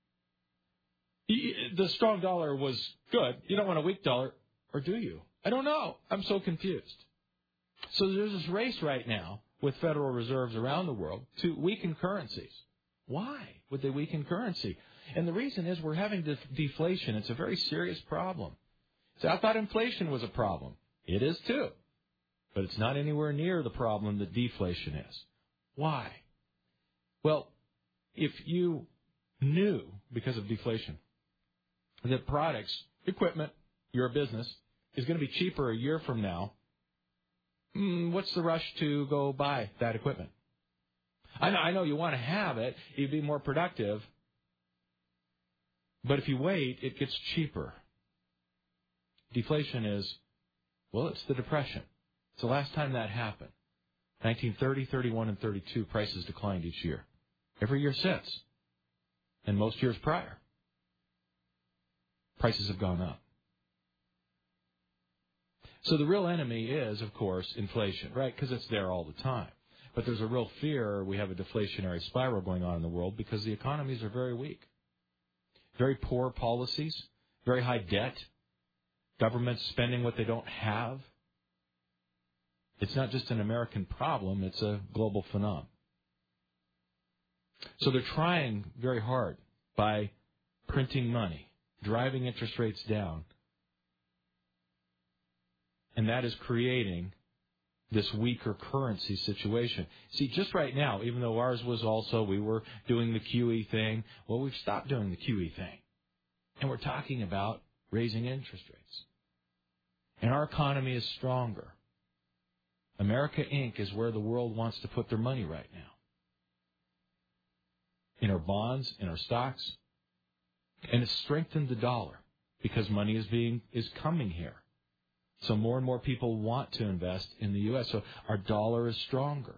The strong dollar was good. You don't want a weak dollar, or do you? I don't know. I'm so confused. So there's this race right now with Federal Reserves around the world to weaken currencies. Why would they weaken currency? And the reason is we're having def- deflation. It's a very serious problem. So I thought inflation was a problem. It is too. But it's not anywhere near the problem that deflation is. Why? Well, if you knew, because of deflation, that products, equipment, your business, is going to be cheaper a year from now, what's the rush to go buy that equipment? I know, I know you want to have it. You'd be more productive. But if you wait, it gets cheaper. Deflation is, well, it's the Depression. It's the last time that happened. nineteen thirty, thirty-one, and thirty-two, prices declined each year. Every year since. And most years prior. Prices have gone up. So the real enemy is, of course, inflation, right? Because it's there all the time. But there's a real fear we have a deflationary spiral going on in the world because the economies are very weak. Very poor policies, very high debt, governments spending what they don't have. It's not just an American problem, it's a global phenomenon. So they're trying very hard by printing money, driving interest rates down. And that is creating this weaker currency situation. See, just right now, even though ours was also, we were doing the Q E thing, well, we've stopped doing the Q E thing. And we're talking about raising interest rates. And our economy is stronger. America Incorporated is where the world wants to put their money right now. In our bonds, in our stocks. And it's strengthened the dollar because money is being is coming here. So more and more people want to invest in the U S. So our dollar is stronger.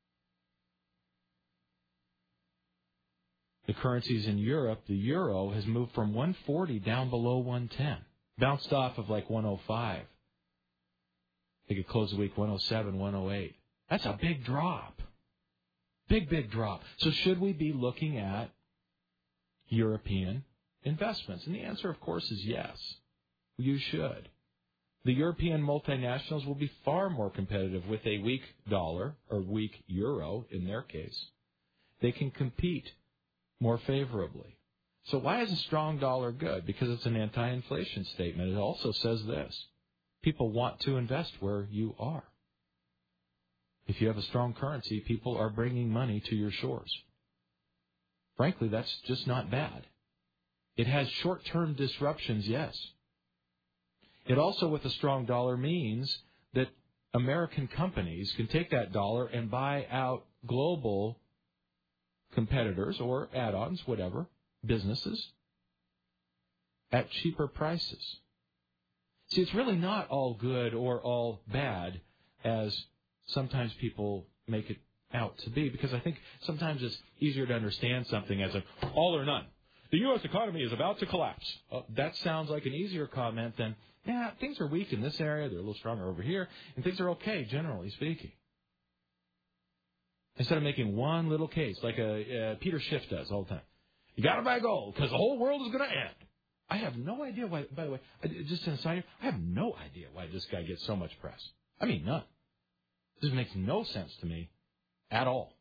The currencies in Europe, the euro has moved from one forty down below one ten. Bounced off of like one oh five. I think it closed the week one oh seven, one oh eight. That's a big drop. Big, big drop. So should we be looking at European investments? And the answer, of course, is yes. You should. The European multinationals will be far more competitive with a weak dollar, or weak euro in their case. They can compete more favorably. So why is a strong dollar good? Because it's an anti-inflation statement. It also says this. People want to invest where you are. If you have a strong currency, people are bringing money to your shores. Frankly, that's just not bad. It has short-term disruptions, yes. It also, with a strong dollar, means that American companies can take that dollar and buy out global competitors or add-ons, whatever, businesses, at cheaper prices. See, it's really not all good or all bad as sometimes people make it out to be, because I think sometimes it's easier to understand something as a all or none. The U S economy is about to collapse. Uh, that sounds like an easier comment than, yeah, things are weak in this area, they're a little stronger over here, and things are okay, generally speaking. Instead of making one little case, like a, uh, Peter Schiff does all the time. You got to buy gold, because the whole world is going to end. I have no idea why, by the way, just an aside here, I have no idea why this guy gets so much press. I mean, none. This makes no sense to me at all.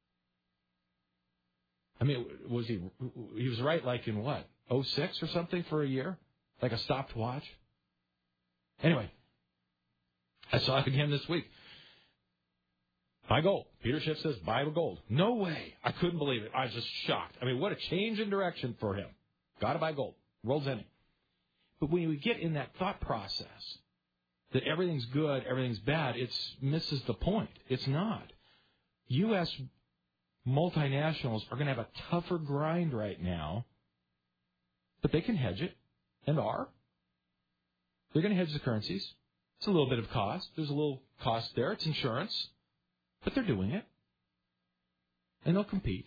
I mean, was he, he was right like in what, oh six or something for a year? Like a stopped watch? Anyway, I saw it again this week. Buy gold. Peter Schiff says, buy the gold. No way. I couldn't believe it. I was just shocked. I mean, what a change in direction for him. Got to buy gold. World's ending. But when we get in that thought process that everything's good, everything's bad, it misses the point. It's not. U S multinationals are going to have a tougher grind right now, but they can hedge it, and are. They're going to hedge the currencies. It's a little bit of cost. There's a little cost there. It's insurance. But they're doing it. And they'll compete.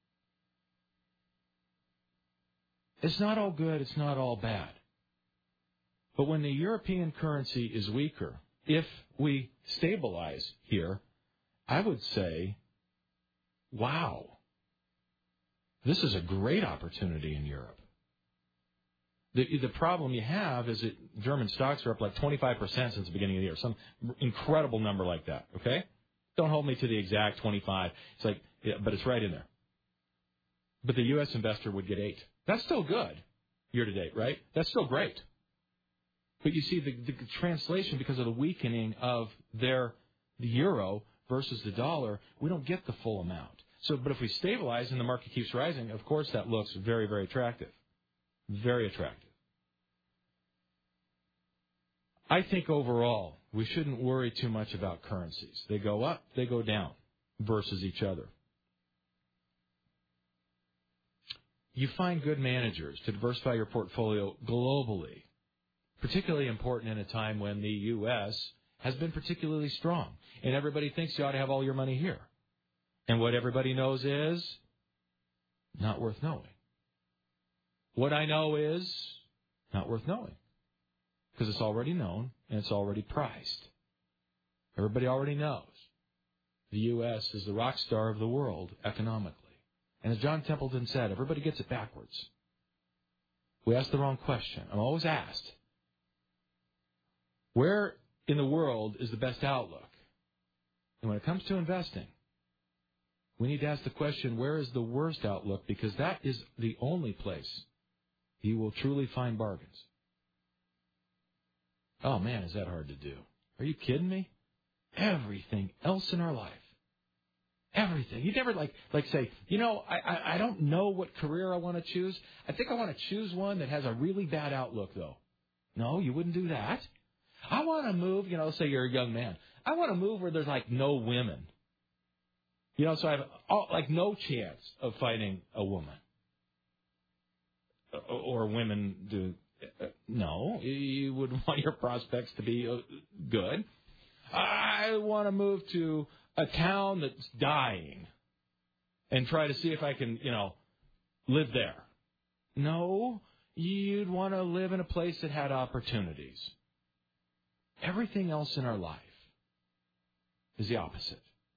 It's not all good. It's not all bad. But when the European currency is weaker, if we stabilize here, I would say, wow, this is a great opportunity in Europe. The, the problem you have is that German stocks are up like twenty-five percent since the beginning of the year, some incredible number like that, okay? Don't hold me to the exact twenty-five. It's like, yeah, but it's right in there. But the U S investor would get eight. That's still good year to date, right? That's still great. But you see the, the translation, because of the weakening of their the euro versus the dollar, we don't get the full amount. So, but if we stabilize and the market keeps rising, of course that looks very, very attractive. Very attractive. I think overall, we shouldn't worry too much about currencies. They go up, they go down versus each other. You find good managers to diversify your portfolio globally, particularly important in a time when the U S has been particularly strong, and everybody thinks you ought to have all your money here. And what everybody knows is not worth knowing. What I know is not worth knowing, because it's already known and it's already priced. Everybody already knows. the U S is the rock star of the world economically. And as John Templeton said, everybody gets it backwards. We ask the wrong question. I'm always asked, where in the world is the best outlook? And when it comes to investing, we need to ask the question, where is the worst outlook? Because that is the only place you will truly find bargains. Oh, man, is that hard to do. Are you kidding me? Everything else in our life. Everything. You never, like, like say, you know, I, I, I don't know what career I want to choose. I think I want to choose one that has a really bad outlook, though. No, you wouldn't do that. I want to move, you know, say you're a young man. I want to move where there's, like, no women. You know, so I have, all, like, no chance of finding a woman. Or women do. No, you would want your prospects to be good. I want to move to a town that's dying and try to see if I can, you know, live there. No, you'd want to live in a place that had opportunities. Everything else in our life is the opposite.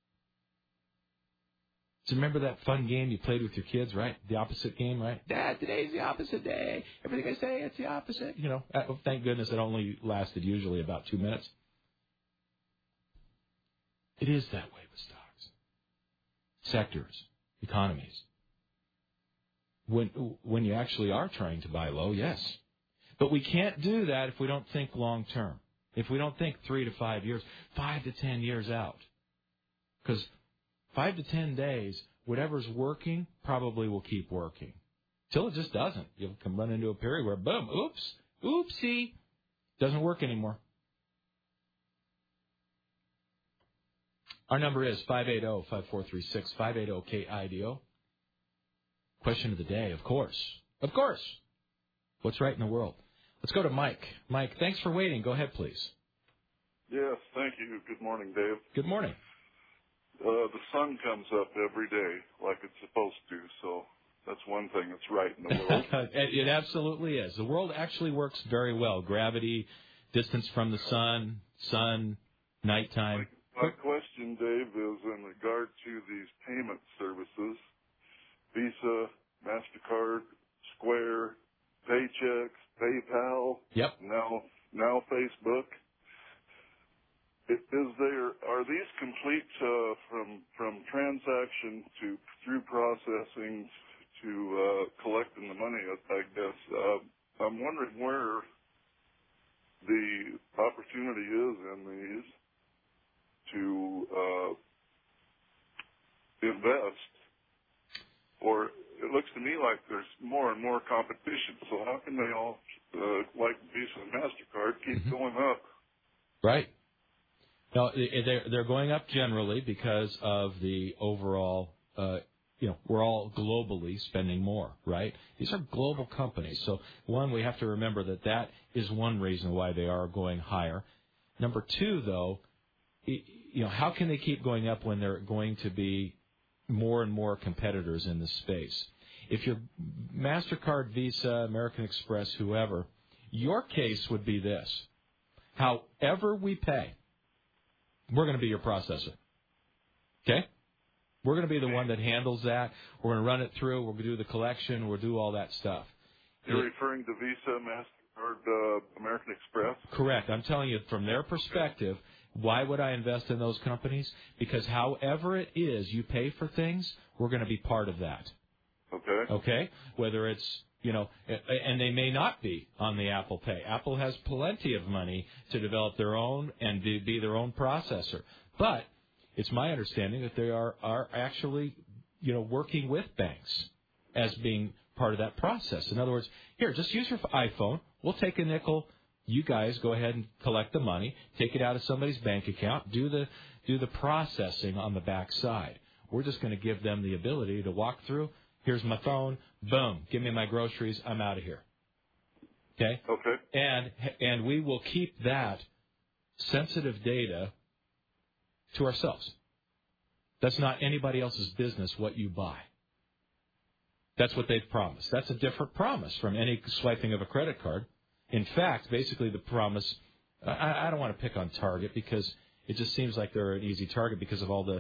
So remember that fun game you played with your kids, right? The opposite game, right? Dad, today's the opposite day. Everything I say, it's the opposite. You know, thank goodness it only lasted usually about two minutes. It is that way with stocks. Sectors, economies. When when you actually are trying to buy low, yes. But we can't do that if we don't think long term. If we don't think three to five years, five to ten years out. Because five to ten days, whatever's working probably will keep working. Till it just doesn't. You'll come run into a period where, boom, oops, oopsie, doesn't work anymore. Our number is five eight zero, five four three six, five eight zero K I D O. Question of the day, of course. Of course. What's right in the world? Let's go to Mike. Mike, thanks for waiting. Go ahead, please. Yes, thank you. Good morning, Dave. Good morning. Uh, the sun comes up every day like it's supposed to, so that's one thing that's right in the world. It absolutely is. The world actually works very well. Gravity, distance from the sun, sun, nighttime. My, my question, Dave, is in regard to these payment services, Visa, MasterCard, Square, Paychecks, PayPal, yep. now now Facebook. Is there, are these complete uh, from from transaction to through processing to uh, collecting the money? I guess uh, I'm wondering where the opportunity is in these to uh, invest, or it looks to me like there's more and more competition. So how can they all, uh, like Visa and MasterCard, keep mm-hmm. going up? Right. No, they're they're going up generally because of the overall, uh, you know, we're all globally spending more, right? These are global companies. So, one, we have to remember that that is one reason why they are going higher. Number two, though, you know, how can they keep going up when there are going to be more and more competitors in this space? If you're MasterCard, Visa, American Express, whoever, your case would be this. However we pay, we're going to be your processor. Okay? We're going to be the one that handles that. We're going to run it through. We're going to do the collection. We'll do all that stuff. You're it, referring to Visa, MasterCard, uh, American Express? Correct. I'm telling you, from their perspective, why would I invest in those companies? Because however it is you pay for things, we're going to be part of that. Okay. Okay? Whether it's, you know, and they may not be on the Apple Pay. Apple has plenty of money to develop their own and be their own processor. But it's my understanding that they are, are actually, you know, working with banks as being part of that process. In other words, here, just use your iPhone. We'll take a nickel. You guys go ahead and collect the money, take it out of somebody's bank account, do the do the processing on the back side. We're just going to give them the ability to walk through. Here's my phone. Boom. Give me my groceries. I'm out of here. Okay? Okay. And and we will keep that sensitive data to ourselves. That's not anybody else's business what you buy. That's what they've promised. That's a different promise from any swiping of a credit card. In fact, basically the promise, I, I don't want to pick on Target because it just seems like they're an easy target because of all the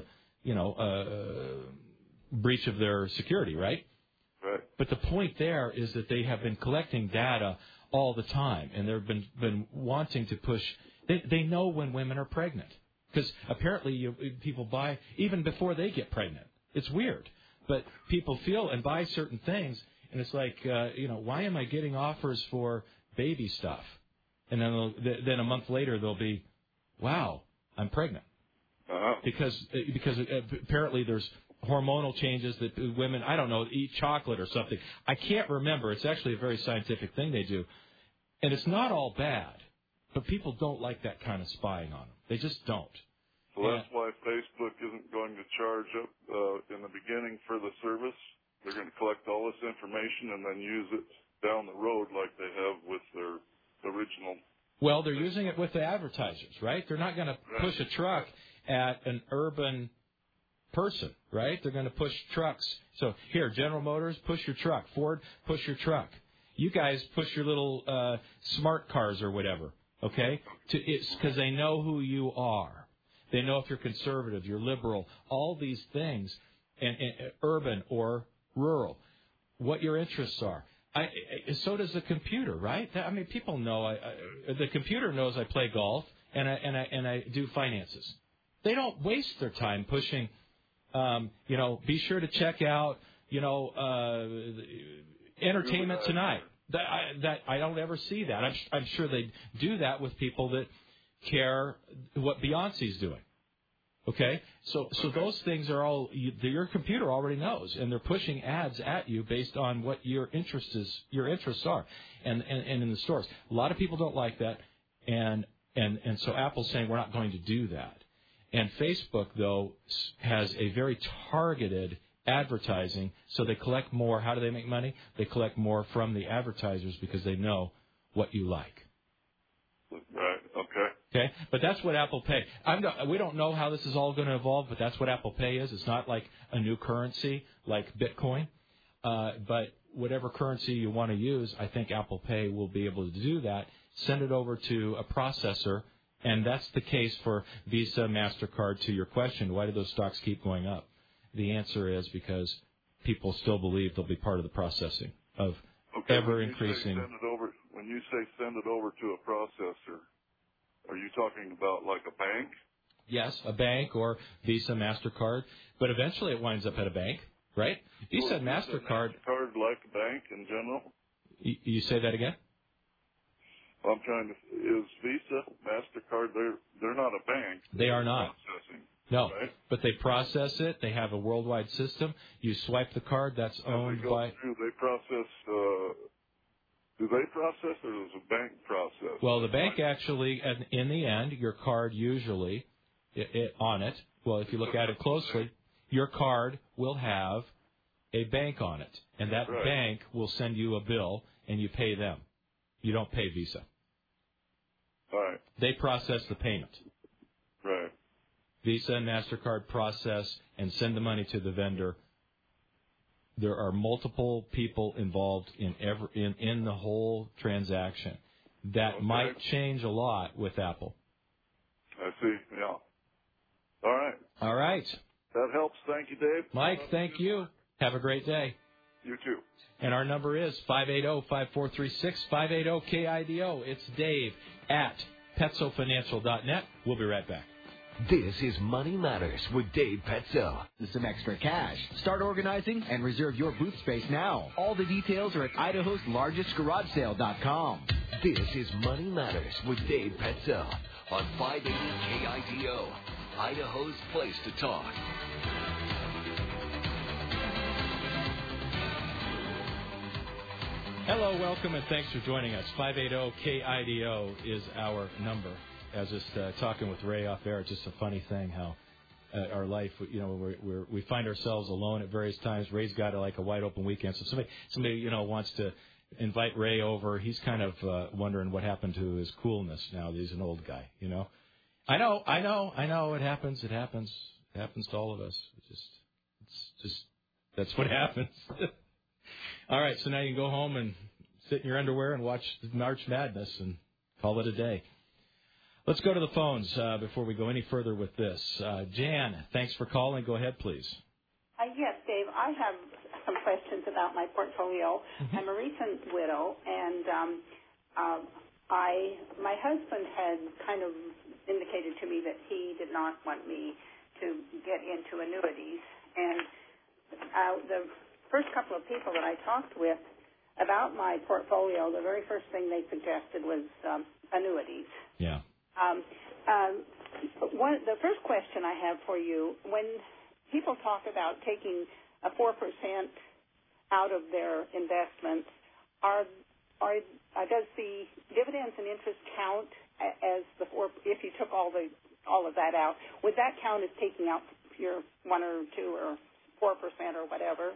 you know, uh, breach of their security, right? Right. But the point there is that they have been collecting data all the time, and they've been been wanting to push. They they know when women are pregnant because apparently you, people buy even before they get pregnant. It's weird, but people feel and buy certain things, and it's like, uh, you know, why am I getting offers for baby stuff? And then they'll, then a month later they'll be, wow, I'm pregnant. Uh-huh. Because because apparently there's hormonal changes that women, I don't know, eat chocolate or something. I can't remember. It's actually a very scientific thing they do. And it's not all bad, but people don't like that kind of spying on them. They just don't. So that's why Facebook isn't going to charge up uh, in the beginning for the service. They're going to collect all this information and then use it down the road like they have with their original. Well, they're using it with the advertisers, right? They're not going to push a truck at an urban person, right? They're going to push trucks. So here, General Motors, push your truck. Ford, push your truck. You guys push your little uh, smart cars or whatever, okay? To, it's because they know who you are. They know if you're conservative, you're liberal, all these things, and, and urban or rural, what your interests are. I, I, so does the computer, right? I mean, people know. I, I, the computer knows I play golf and I and I and I do finances. They don't waste their time pushing. Um, you know, be sure to check out. You know, uh, Entertainment Tonight. That I, that I don't ever see that. I'm, I'm sure they do that with people that care what Beyonce's doing. Okay, so so those things are all you, your computer already knows, and they're pushing ads at you based on what your interest is, your interests are, and, and and in the stores. A lot of people don't like that, and and and so Apple's saying we're not going to do that. And Facebook though has a very targeted advertising, so they collect more. How do they make money? They collect more from the advertisers because they know what you like. Right. Okay. Okay, but that's what Apple Pay. I'm not, we don't know how this is all going to evolve, but that's what Apple Pay is. It's not like a new currency like Bitcoin, uh, but whatever currency you want to use, I think Apple Pay will be able to do that. Send it over to a processor, and that's the case for Visa, MasterCard. To your question, why do those stocks keep going up? The answer is because people still believe they'll be part of the processing of okay, ever when increasing. You say send it over, when you say send it over to a processor, are you talking about like a bank? Yes, a bank or Visa, MasterCard. But eventually it winds up at a bank, right? Visa well, and MasterCard. MasterCard like a bank in general? You, you say that again? Well, I'm trying to, is Visa, MasterCard, they're, they're not a bank. They are not. Processing, no, right? But they process it. They have a worldwide system. You swipe the card, that's and owned they go by... Through, they process... Uh, Do they process or does a bank process? Well, the bank actually, in the end, your card usually, it, it, on it, well, if you look at it closely, your card will have a bank on it. And that right. bank will send you a bill, and you pay them. You don't pay Visa. All right. They process the payment. Right. Visa and MasterCard process and send the money to the vendor. There are multiple people involved in every in, in the whole transaction. That okay. might change a lot with Apple. I see. Yeah. All right. All right. That helps. Thank you, Dave. Mike, thank you. Have a great day. You too. And our number is five eight zero, five four three six, five eight zero K I D O. It's Dave at Petso Financial dot net. We'll be right back. This is Money Matters with Dave Petso. Some extra cash. Start organizing and reserve your booth space now. All the details are at Idaho's largest garage sale dot com. This is Money Matters with Dave Petso on five eighty K I D O, Idaho's place to talk. Hello, welcome, and thanks for joining us. five eight zero K I D O is our number. I was just uh, talking with Ray off air. It's just a funny thing how uh, our life, you know, we're, we're, we find ourselves alone at various times. Ray's got a, like a wide open weekend, so somebody, somebody, you know, wants to invite Ray over. He's kind of uh, wondering what happened to his coolness now that he's an old guy, you know. I know, I know, I know. It happens. It happens. It happens to all of us. It's just, it's just, that's what happens. All right, so now you can go home and sit in your underwear and watch the March Madness and call it a day. Let's go to the phones uh, before we go any further with this. Uh, Jan, thanks for calling. Go ahead, please. Uh, yes, Dave. I have some questions about my portfolio. Mm-hmm. I'm a recent widow, and um, uh, I my husband had kind of indicated to me that he did not want me to get into annuities. And uh, the first couple of people that I talked with about my portfolio, the very first thing they suggested was um, annuities. Yeah. Um, um, one, the first question I have for you, when people talk about taking a four percent out of their investments, are, are, uh, does the dividends and interest count as the four, if you took all the all of that out, would that count as taking out your one or two or four percent or whatever?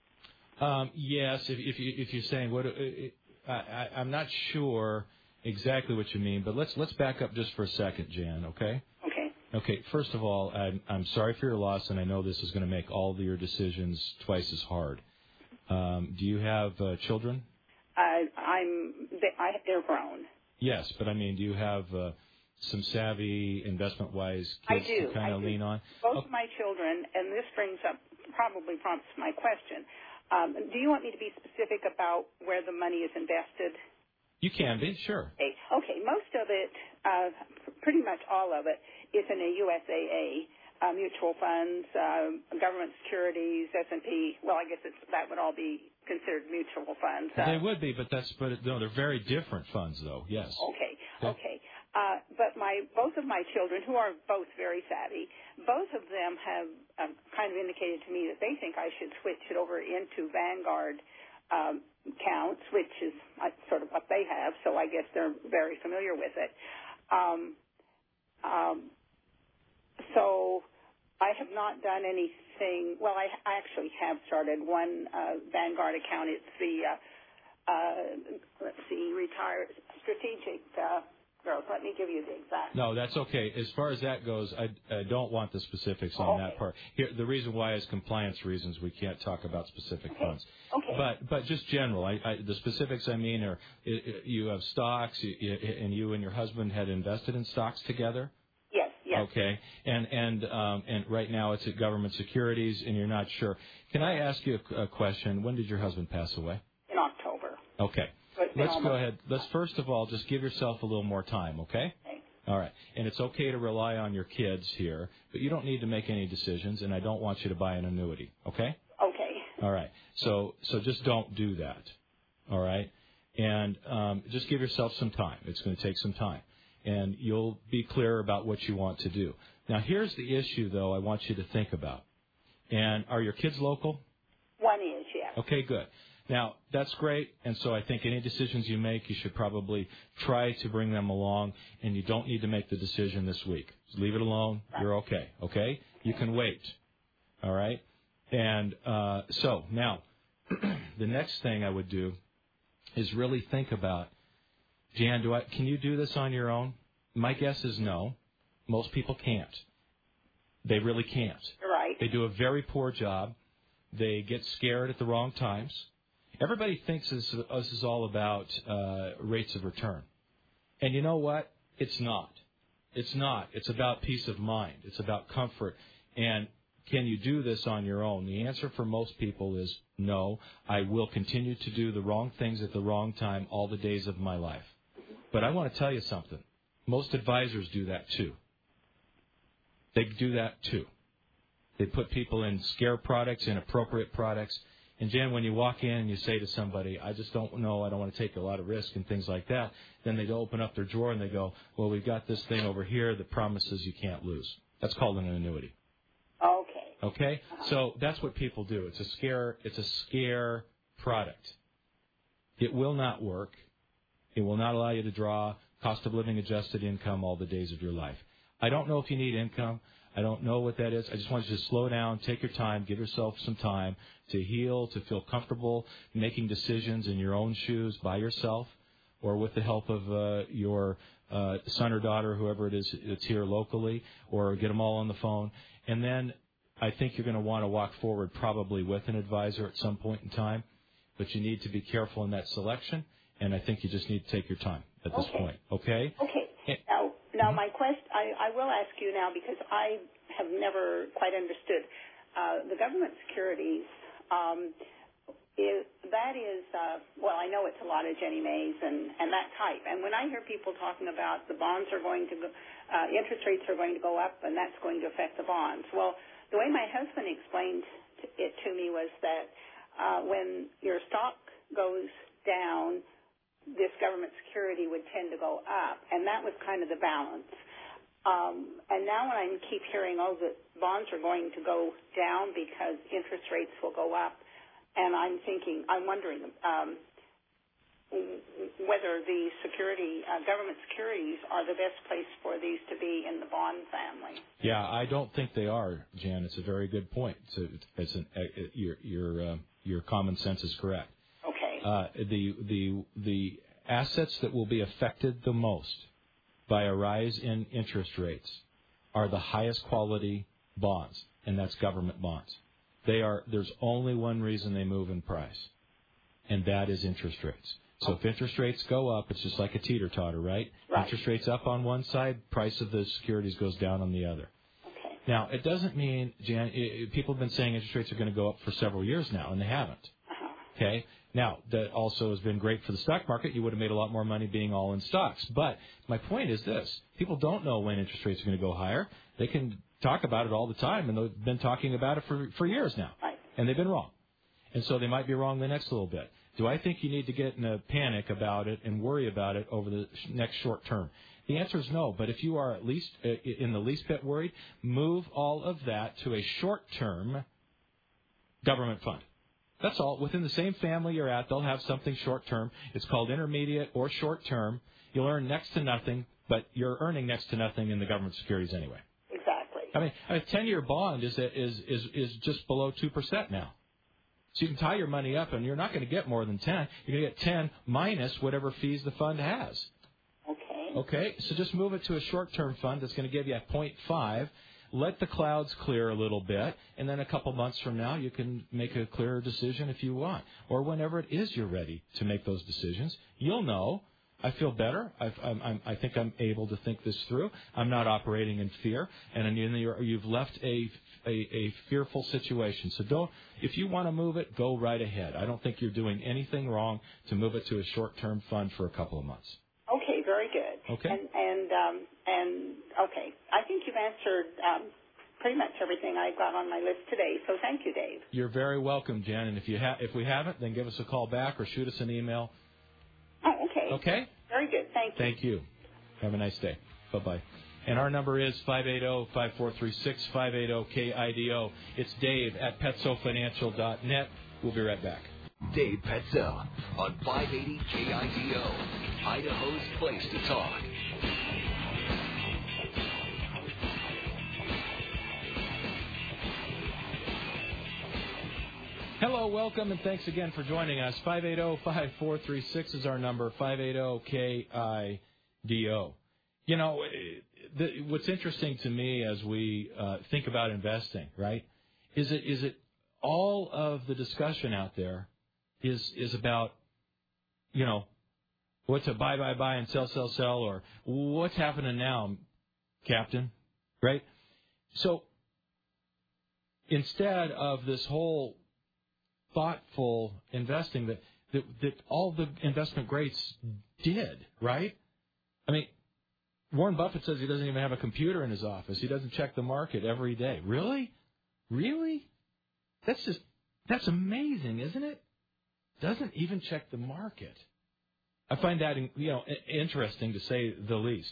Um, yes, if, if, you, if you're saying what, uh, I, I, I'm not sure exactly what you mean, but let's let's back up just for a second, Jan. Okay. Okay. Okay. First of all, I'm I'm sorry for your loss, and I know this is going to make all of your decisions twice as hard. Um, do you have uh, children? Uh, I'm they, I, they're grown. Yes, but I mean, do you have uh, some savvy investment-wise kids I do, to kind I of do. lean on? Both okay. of my children, and this brings up, probably prompts my question. Um, do you want me to be specific about where the money is invested? You can be, sure. Okay, okay. Most of it, uh, pretty much all of it, is in a U S A A, uh, mutual funds, uh, government securities, S and P. Well, I guess it's, that would all be considered mutual funds. Well, uh, they would be, but that's but no, they're very different funds, though. Yes. Okay, okay. Uh, but my both of my children, who are both very savvy, both of them have um, kind of indicated to me that they think I should switch it over into Vanguard um, accounts, which is uh, sort of what they have. So I guess they're very familiar with it. Um, um, so I have not done anything. Well, I, I actually have started one uh, Vanguard account. It's the uh, uh, let's see, retired strategic. Uh, Girls, let me give you the exact. No, that's okay. As far as that goes, I, I don't want the specifics on oh, okay. that part. Here, the reason why is compliance reasons. We can't talk about specific okay. funds. Okay. But but just general. I, I, the specifics I mean are i i you have stocks, you, and you and your husband had invested in stocks together. Yes. Yes. Okay. And and um, and right now it's at government securities, and you're not sure. Can I ask you a, a question? When did your husband pass away? In October. Okay. Let's go ahead. Let's first of all just give yourself a little more time, okay? Okay. All right. And it's okay to rely on your kids here, but you don't need to make any decisions, and I don't want you to buy an annuity, okay? Okay. All right. So so just don't do that, all right? And um, just give yourself some time. It's going to take some time, and you'll be clear about what you want to do. Now, here's the issue, though, I want you to think about. And are your kids local? One is, yes. Okay, good. Now, that's great, and so I think any decisions you make, you should probably try to bring them along, and you don't need to make the decision this week. Just leave it alone. Right. You're okay, okay? You can wait, all right? And uh, so now, the next thing I would do is really think about, Jan, do I, can you do this on your own? My guess is no. Most people can't. They really can't. Right. They do a very poor job. They get scared at the wrong times. Everybody thinks this, this is all about uh, rates of return. And you know what? It's not. It's not. It's about peace of mind. It's about comfort. And can you do this on your own? The answer for most people is no. I will continue to do the wrong things at the wrong time all the days of my life. But I want to tell you something. Most advisors do that too. They do that too. They put people in scare products, inappropriate products. And, Jan, when you walk in and you say to somebody, I just don't know, I don't want to take a lot of risk and things like that, then they open up their drawer and they go, well, we've got this thing over here that promises you can't lose. That's called an annuity. Okay. Okay? So that's what people do. It's a scare, it's a scare product. It will not work. It will not allow you to draw cost of living adjusted income all the days of your life. I don't know if you need income. I don't know what that is. I just want you to slow down, take your time, give yourself some time to heal, to feel comfortable making decisions in your own shoes by yourself or with the help of uh, your uh, son or daughter, whoever it is that's here locally, or get them all on the phone. And then I think you're going to want to walk forward probably with an advisor at some point in time, but you need to be careful in that selection, and I think you just need to take your time at this okay. point. Okay? Okay. And, now, now Now, my quest, I, I will ask you now because I have never quite understood uh, the government securities. Um, is, that is, uh, well, I know it's a lot of Ginnie Maes and, and that type. And when I hear people talking about the bonds are going to go, uh, interest rates are going to go up and that's going to affect the bonds. Well, the way my husband explained it to me was that uh, when your stock goes down, this government security would tend to go up, and that was kind of the balance. Um, and now when I keep hearing, oh, the bonds are going to go down because interest rates will go up, and I'm thinking, I'm wondering um, whether the security, uh, government securities are the best place for these to be in the bond family. Yeah, I don't think they are, Jan. It's a very good point. So it's an, uh, your your uh, your common sense is correct. Okay. Uh, the the the assets that will be affected the most by a rise in interest rates are the highest quality bonds, and that's government bonds. They are. There's only one reason they move in price, and that is interest rates. So if interest rates go up, it's just like a teeter-totter, right? Right. Interest rates up on one side, price of the securities goes down on the other. Okay. Now, it doesn't mean, Jan, it, it, people have been saying interest rates are going to go up for several years now, and they haven't. Uh-huh. Okay? Now, that also has been great for the stock market. You would have made a lot more money being all in stocks. But my point is this. People don't know when interest rates are going to go higher. They can talk about it all the time, and they've been talking about it for, for years now. Right. And they've been wrong. And so they might be wrong the next little bit. Do I think you need to get in a panic about it and worry about it over the next short term? The answer is no. But if you are at least uh, in the least bit worried, move all of that to a short-term government fund. That's all. Within the same family you're at, they'll have something short-term. It's called intermediate or short-term. You'll earn next to nothing, but you're earning next to nothing in the government securities anyway. Exactly. I mean, a ten-year bond is is is is just below two percent now. So you can tie your money up, and you're not going to get more than ten. You're going to get ten minus whatever fees the fund has. Okay. Okay, so just move it to a short-term fund that's going to give you a zero point five. Let the clouds clear a little bit, and then a couple months from now, you can make a clearer decision if you want. Or whenever it is you're ready to make those decisions, you'll know. I feel better. I've, I'm, I'm, I think I'm able to think this through. I'm not operating in fear, and you're, you've left a, a, a fearful situation. So don't. If you want to move it, go right ahead. I don't think you're doing anything wrong to move it to a short-term fund for a couple of months. Okay, very good. Okay. And and um, and okay, I think you've answered um, pretty much everything I got on my list today. So thank you, Dave. You're very welcome, Jen. And if you ha- if we haven't, then give us a call back or shoot us an email. Oh, okay. Okay? Very good. Thank you. Thank you. Have a nice day. Bye-bye. And our number is five eight zero, five four three six, five eight zero, K I D O. It's Dave at petso financial dot net. We'll be right back. Dave Petso on five eighty K I D O, Idaho's place to talk. Hello, welcome, and thanks again for joining us. five eight zero, five four three six is our number, five eight zero, K I D O. You know, the, what's interesting to me as we uh, think about investing, right, is it is it all of the discussion out there is is about, you know, what to buy, buy, buy, and sell, sell, sell, or what's happening now, Captain, right? So instead of this whole thoughtful investing that, that that all the investment greats did, right? I mean, Warren Buffett says he doesn't even have a computer in his office. He doesn't check the market every day. Really? Really? That's just, that's amazing, isn't it? Doesn't even check the market. I find that, you know, interesting to say the least.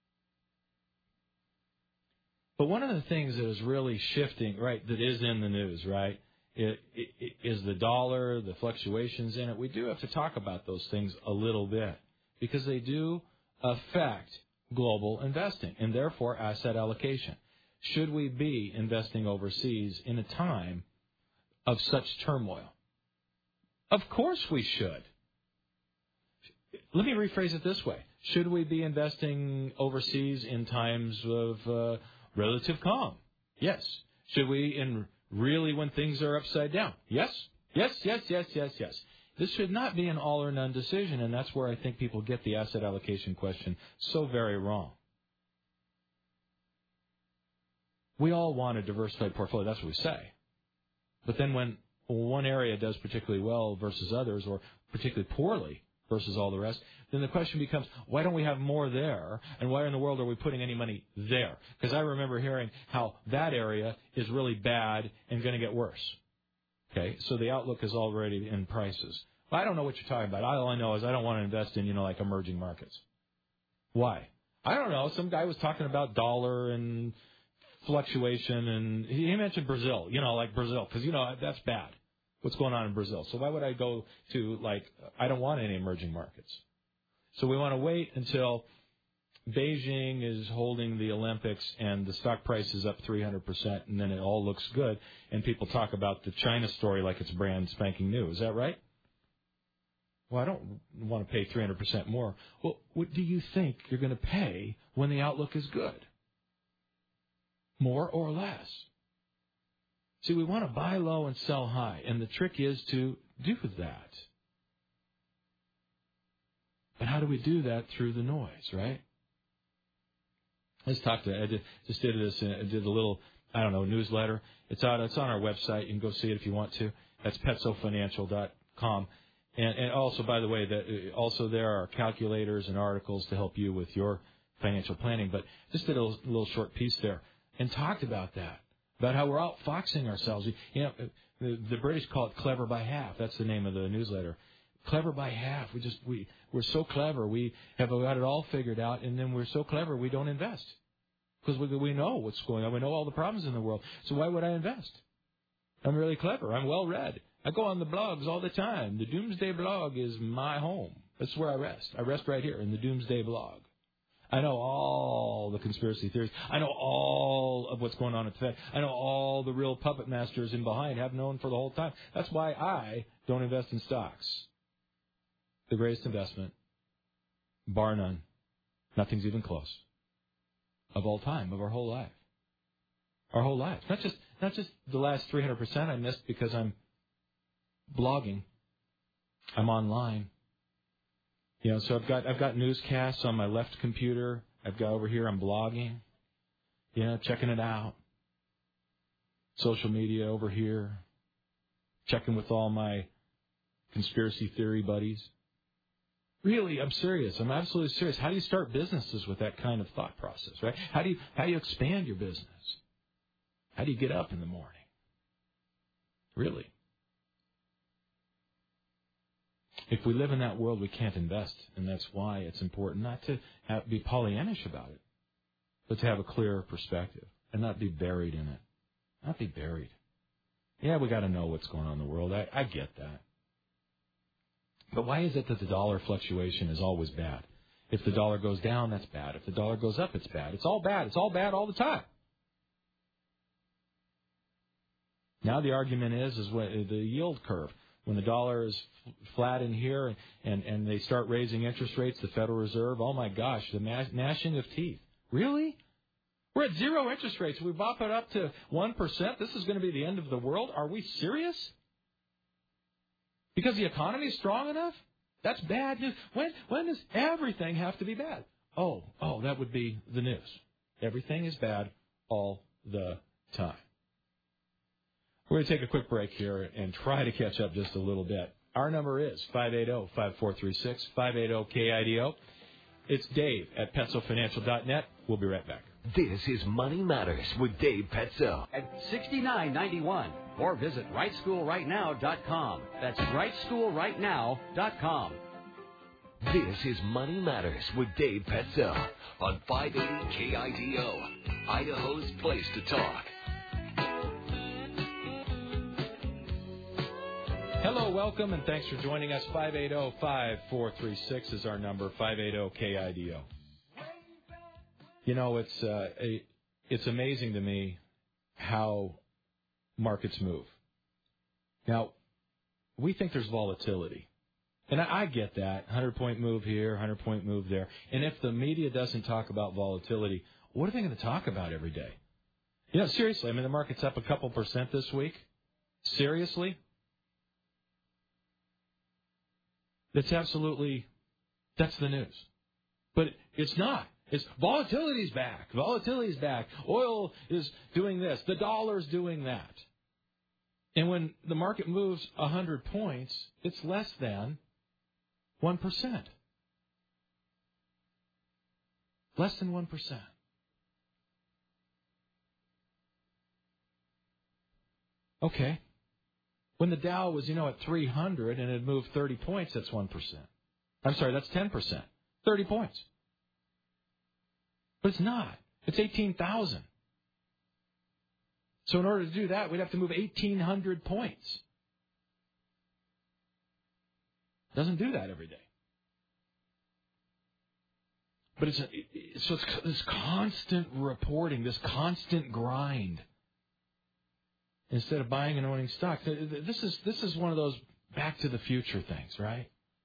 But one of the things that is really shifting, right, that is in the news, right, It, it, it is the dollar, the fluctuations in it. We do have to talk about those things a little bit because they do affect global investing and therefore asset allocation. Should we be investing overseas in a time of such turmoil? Of course we should. Let me rephrase it this way. Should we be investing overseas in times of uh, relative calm? Yes. Should we in really when things are upside down? Yes, yes, yes, yes, yes, yes. This should not be an all or none decision, and that's where I think people get the asset allocation question so very wrong. We all want a diversified portfolio. That's what we say. But then when one area does particularly well versus others, or particularly poorly versus all the rest, then the question becomes, why don't we have more there, and why in the world are we putting any money there? Because I remember hearing how that area is really bad and going to get worse. Okay, so the outlook is already in prices. I don't know what you're talking about. All I know is I don't want to invest in, you know, like emerging markets. Why? I don't know. Some guy was talking about dollar and fluctuation, and he mentioned Brazil, you know, like Brazil, because, you know, that's bad. What's going on in Brazil? So why would I go to, like, I don't want any emerging markets. So we want to wait until Beijing is holding the Olympics and the stock price is up three hundred percent, and then it all looks good, and people talk about the China story like it's brand spanking new. Is that right? Well, I don't want to pay three hundred percent more. Well, what do you think you're going to pay when the outlook is good? More or less? See, we want to buy low and sell high, and the trick is to do that. But how do we do that? Through the noise, right? Let's talk to. I did, just did this. I did a little, I don't know, newsletter. It's on. It's on our website. You can go see it if you want to. That's petso financial dot com. And, and also, by the way, that also there are calculators and articles to help you with your financial planning. But just did a little, little short piece there and talked about that, about how we're outfoxing ourselves. You know, the, the British call it clever by half. That's the name of the newsletter. Clever by half. We just we we're so clever. We have got it all figured out, and then we're so clever we don't invest because we we know what's going on. We know all the problems in the world. So why would I invest? I'm really clever. I'm well read. I go on the blogs all the time. The Doomsday blog is my home. That's where I rest. I rest right here in the Doomsday blog. I know all the conspiracy theories. I know all of what's going on at the Fed. I know all the real puppet masters in behind, have known for the whole time. That's why I don't invest in stocks. The greatest investment, bar none, nothing's even close, of all time, of our whole life. Our whole life. Not just not just the last three hundred percent I missed because I'm blogging. I'm online. You know, so I've got I've got newscasts on my left computer. I've got over here, I'm blogging. You know, checking it out. Social media over here. Checking with all my conspiracy theory buddies. Really, I'm serious. I'm absolutely serious. How do you start businesses with that kind of thought process, right? How do you how do you expand your business? How do you get up in the morning? Really. If we live in that world, we can't invest, and that's why it's important not to have, be Pollyannish about it, but to have a clearer perspective and not be buried in it. Not be buried. Yeah, we got to know what's going on in the world. I, I get that. But why is it that the dollar fluctuation is always bad? If the dollar goes down, that's bad. If the dollar goes up, it's bad. It's all bad. It's all bad all the time. Now the argument is, is what, the yield curve. When the dollar is flat in here and, and, and they start raising interest rates, the Federal Reserve, oh, my gosh, the gnashing of teeth. Really? We're at zero interest rates. We bop it up to one percent. This is going to be the end of the world. Are we serious? Because the economy is strong enough? That's bad news. When when does everything have to be bad? Oh, oh, that would be the news. Everything is bad all the time. We're going to take a quick break here and try to catch up just a little bit. Our number is five eight zero, five four three six, five eight zero K I D O. It's Dave at petso financial dot net. We'll be right back. This is Money Matters with Dave Petso. At sixty-nine ninety-one, or visit right school right now dot com. That's right school right now dot com. This is Money Matters with Dave Petso on five eighty K I D O, Idaho's place to talk. Hello, welcome, and thanks for joining us. five eight zero, five four three six is our number, five eight zero K I D O. You know, it's uh, a, it's amazing to me how markets move. Now, we think there's volatility. And I, I get that, one hundred point move here, one hundred point move there. And if the media doesn't talk about volatility, what are they going to talk about every day? You know, seriously, I mean, the market's up a couple percent this week. Seriously? That's absolutely, that's the news. But it's not. It's volatility's back. Volatility's back. Oil is doing this. The dollar's doing that. And when the market moves one hundred points, it's less than one percent. Less than one percent. Okay. When the Dow was, you know, at three hundred and it moved thirty points, that's one percent. I'm sorry, that's ten percent. thirty points. But it's not. It's eighteen thousand. So in order to do that, we'd have to move eighteen hundred points. Doesn't do that every day. But it's a, so it's this constant reporting, this constant grind. Instead of buying and owning stock, this is this is one of those back to the future things, right?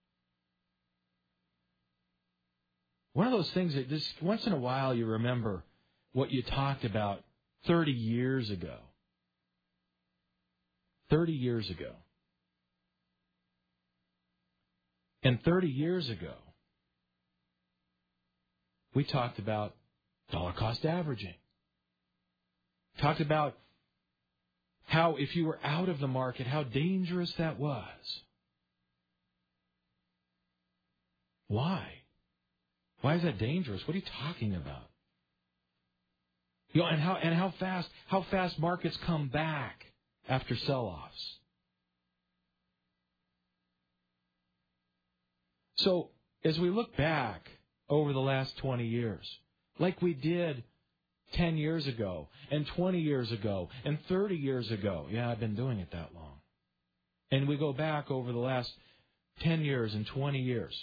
One of those things that just once in a while you remember what you talked about thirty years ago. thirty years ago. And thirty years ago, we talked about dollar cost averaging. Talked about how if you were out of the market, how dangerous that was. Why? Why is that dangerous? What are you talking about? You know, and how and how fast how fast markets come back after sell-offs. So as we look back over the last twenty years, like we did ten years ago, and twenty years ago, and thirty years ago. Yeah, I've been doing it that long. And we go back over the last ten years and twenty years.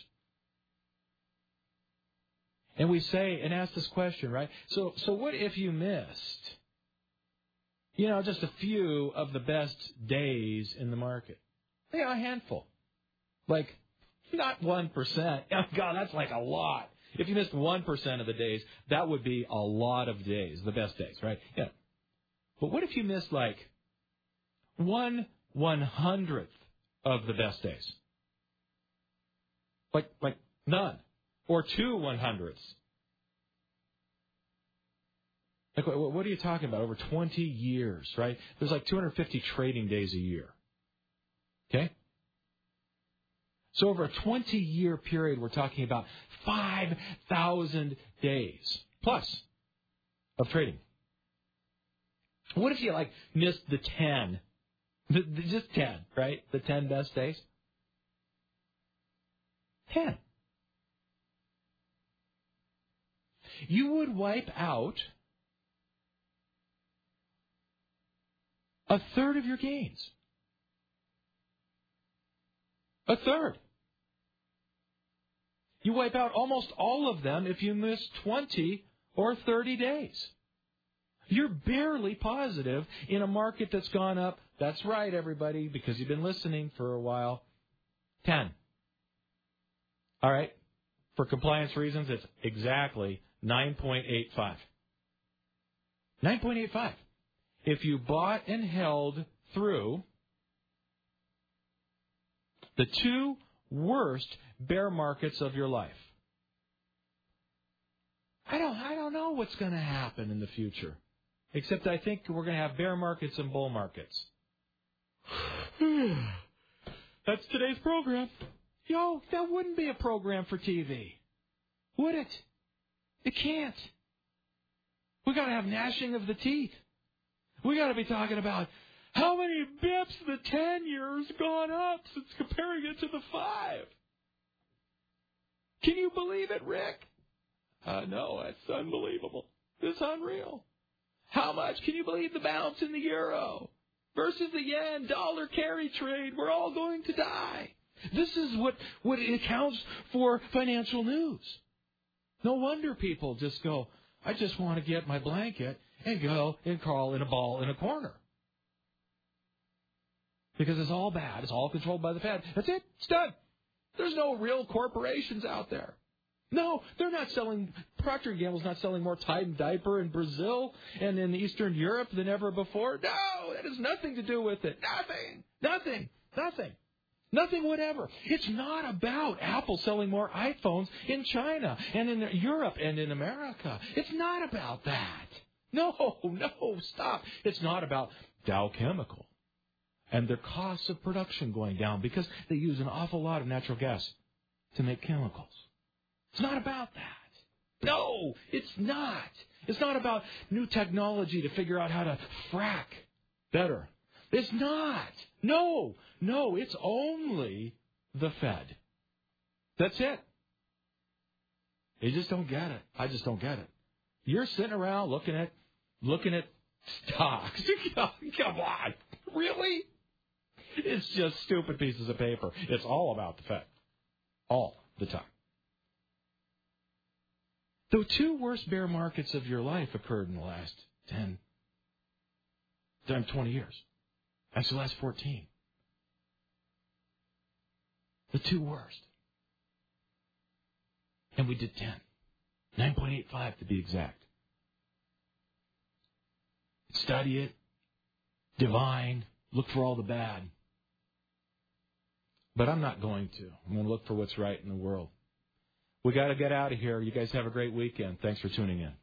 And we say and ask this question, right? So so what if you missed, you know, just a few of the best days in the market? Yeah, a handful. Like, not one percent. Oh, God, that's like a lot. If you missed one percent of the days, that would be a lot of days, the best days, right? Yeah. But what if you missed like one one-hundredth of the best days? Like, like none. Or two one-hundredths. Like, what are you talking about? Over twenty years, right? There's like two hundred fifty trading days a year. Okay? So over a twenty-year period, we're talking about five thousand days plus of trading. What if you, like, missed the ten? The, the, just ten, right? The ten best days? ten. You would wipe out a third of your gains. A third. You wipe out almost all of them if you miss twenty or thirty days. You're barely positive in a market that's gone up. That's right, everybody, because you've been listening for a while. ten. All right. For compliance reasons, it's exactly nine point eight five. nine point eight five. If you bought and held through the two worst bear markets of your life. I don't I don't know what's going to happen in the future. Except I think we're going to have bear markets and bull markets. That's today's program. Yo, that wouldn't be a program for T V. Would it? It can't. We got to have gnashing of the teeth. We got to be talking about how many bips the ten years gone up since comparing it to the five. Can you believe it, Rick? Uh, no, that's unbelievable. It's unreal. How much can you believe the bounce in the euro versus the yen dollar carry trade? We're all going to die. This is what, what accounts for financial news. No wonder people just go, I just want to get my blanket and go and crawl in a ball in a corner. Because it's all bad. It's all controlled by the Fed. That's it. It's done. There's no real corporations out there. No, they're not selling, Procter and Gamble's not selling more Tide and Diaper in Brazil and in Eastern Europe than ever before. No, that has nothing to do with it. Nothing. Nothing. Nothing. Nothing whatever. It's not about Apple selling more iPhones in China and in Europe and in America. It's not about that. No, no, stop. It's not about Dow Chemical and their costs of production going down because they use an awful lot of natural gas to make chemicals. It's not about that. No, it's not. It's not about new technology to figure out how to frack better. It's not. No, no, it's only the Fed. That's it. You just don't get it. I just don't get it. You're sitting around looking at looking at stocks. Come on. Really? It's just stupid pieces of paper. It's all about the Fed. All the time. The two worst bear markets of your life occurred in the last ten, twenty years. Actually, the last fourteen. The two worst. And we did ten. nine point eight five to be exact. Study it. Divine. Look for all the bad. But I'm not going to. I'm going to look for what's right in the world. We got to get out of here. You guys have a great weekend. Thanks for tuning in.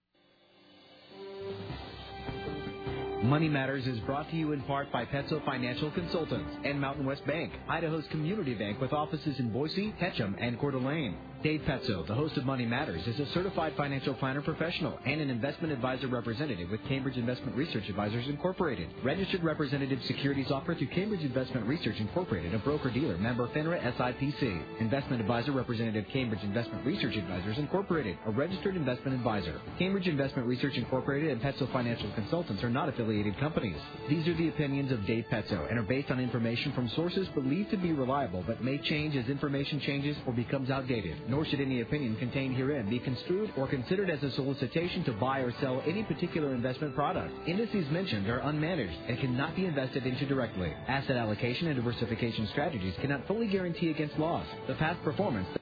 Money Matters is brought to you in part by Petso Financial Consultants and Mountain West Bank, Idaho's community bank with offices in Boise, Ketchum, and Coeur d'Alene. Dave Petso, the host of Money Matters, is a certified financial planner professional and an investment advisor representative with Cambridge Investment Research Advisors Incorporated. Registered representative securities offered through Cambridge Investment Research Incorporated, a broker-dealer, member FINRA S I P C. Investment advisor representative Cambridge Investment Research Advisors Incorporated, a registered investment advisor. Cambridge Investment Research Incorporated and Petso Financial Consultants are not affiliated companies. These are the opinions of Dave Petso and are based on information from sources believed to be reliable but may change as information changes or becomes outdated. Nor should any opinion contained herein be construed or considered as a solicitation to buy or sell any particular investment product. Indices mentioned are unmanaged and cannot be invested into directly. Asset allocation and diversification strategies cannot fully guarantee against loss. The past performance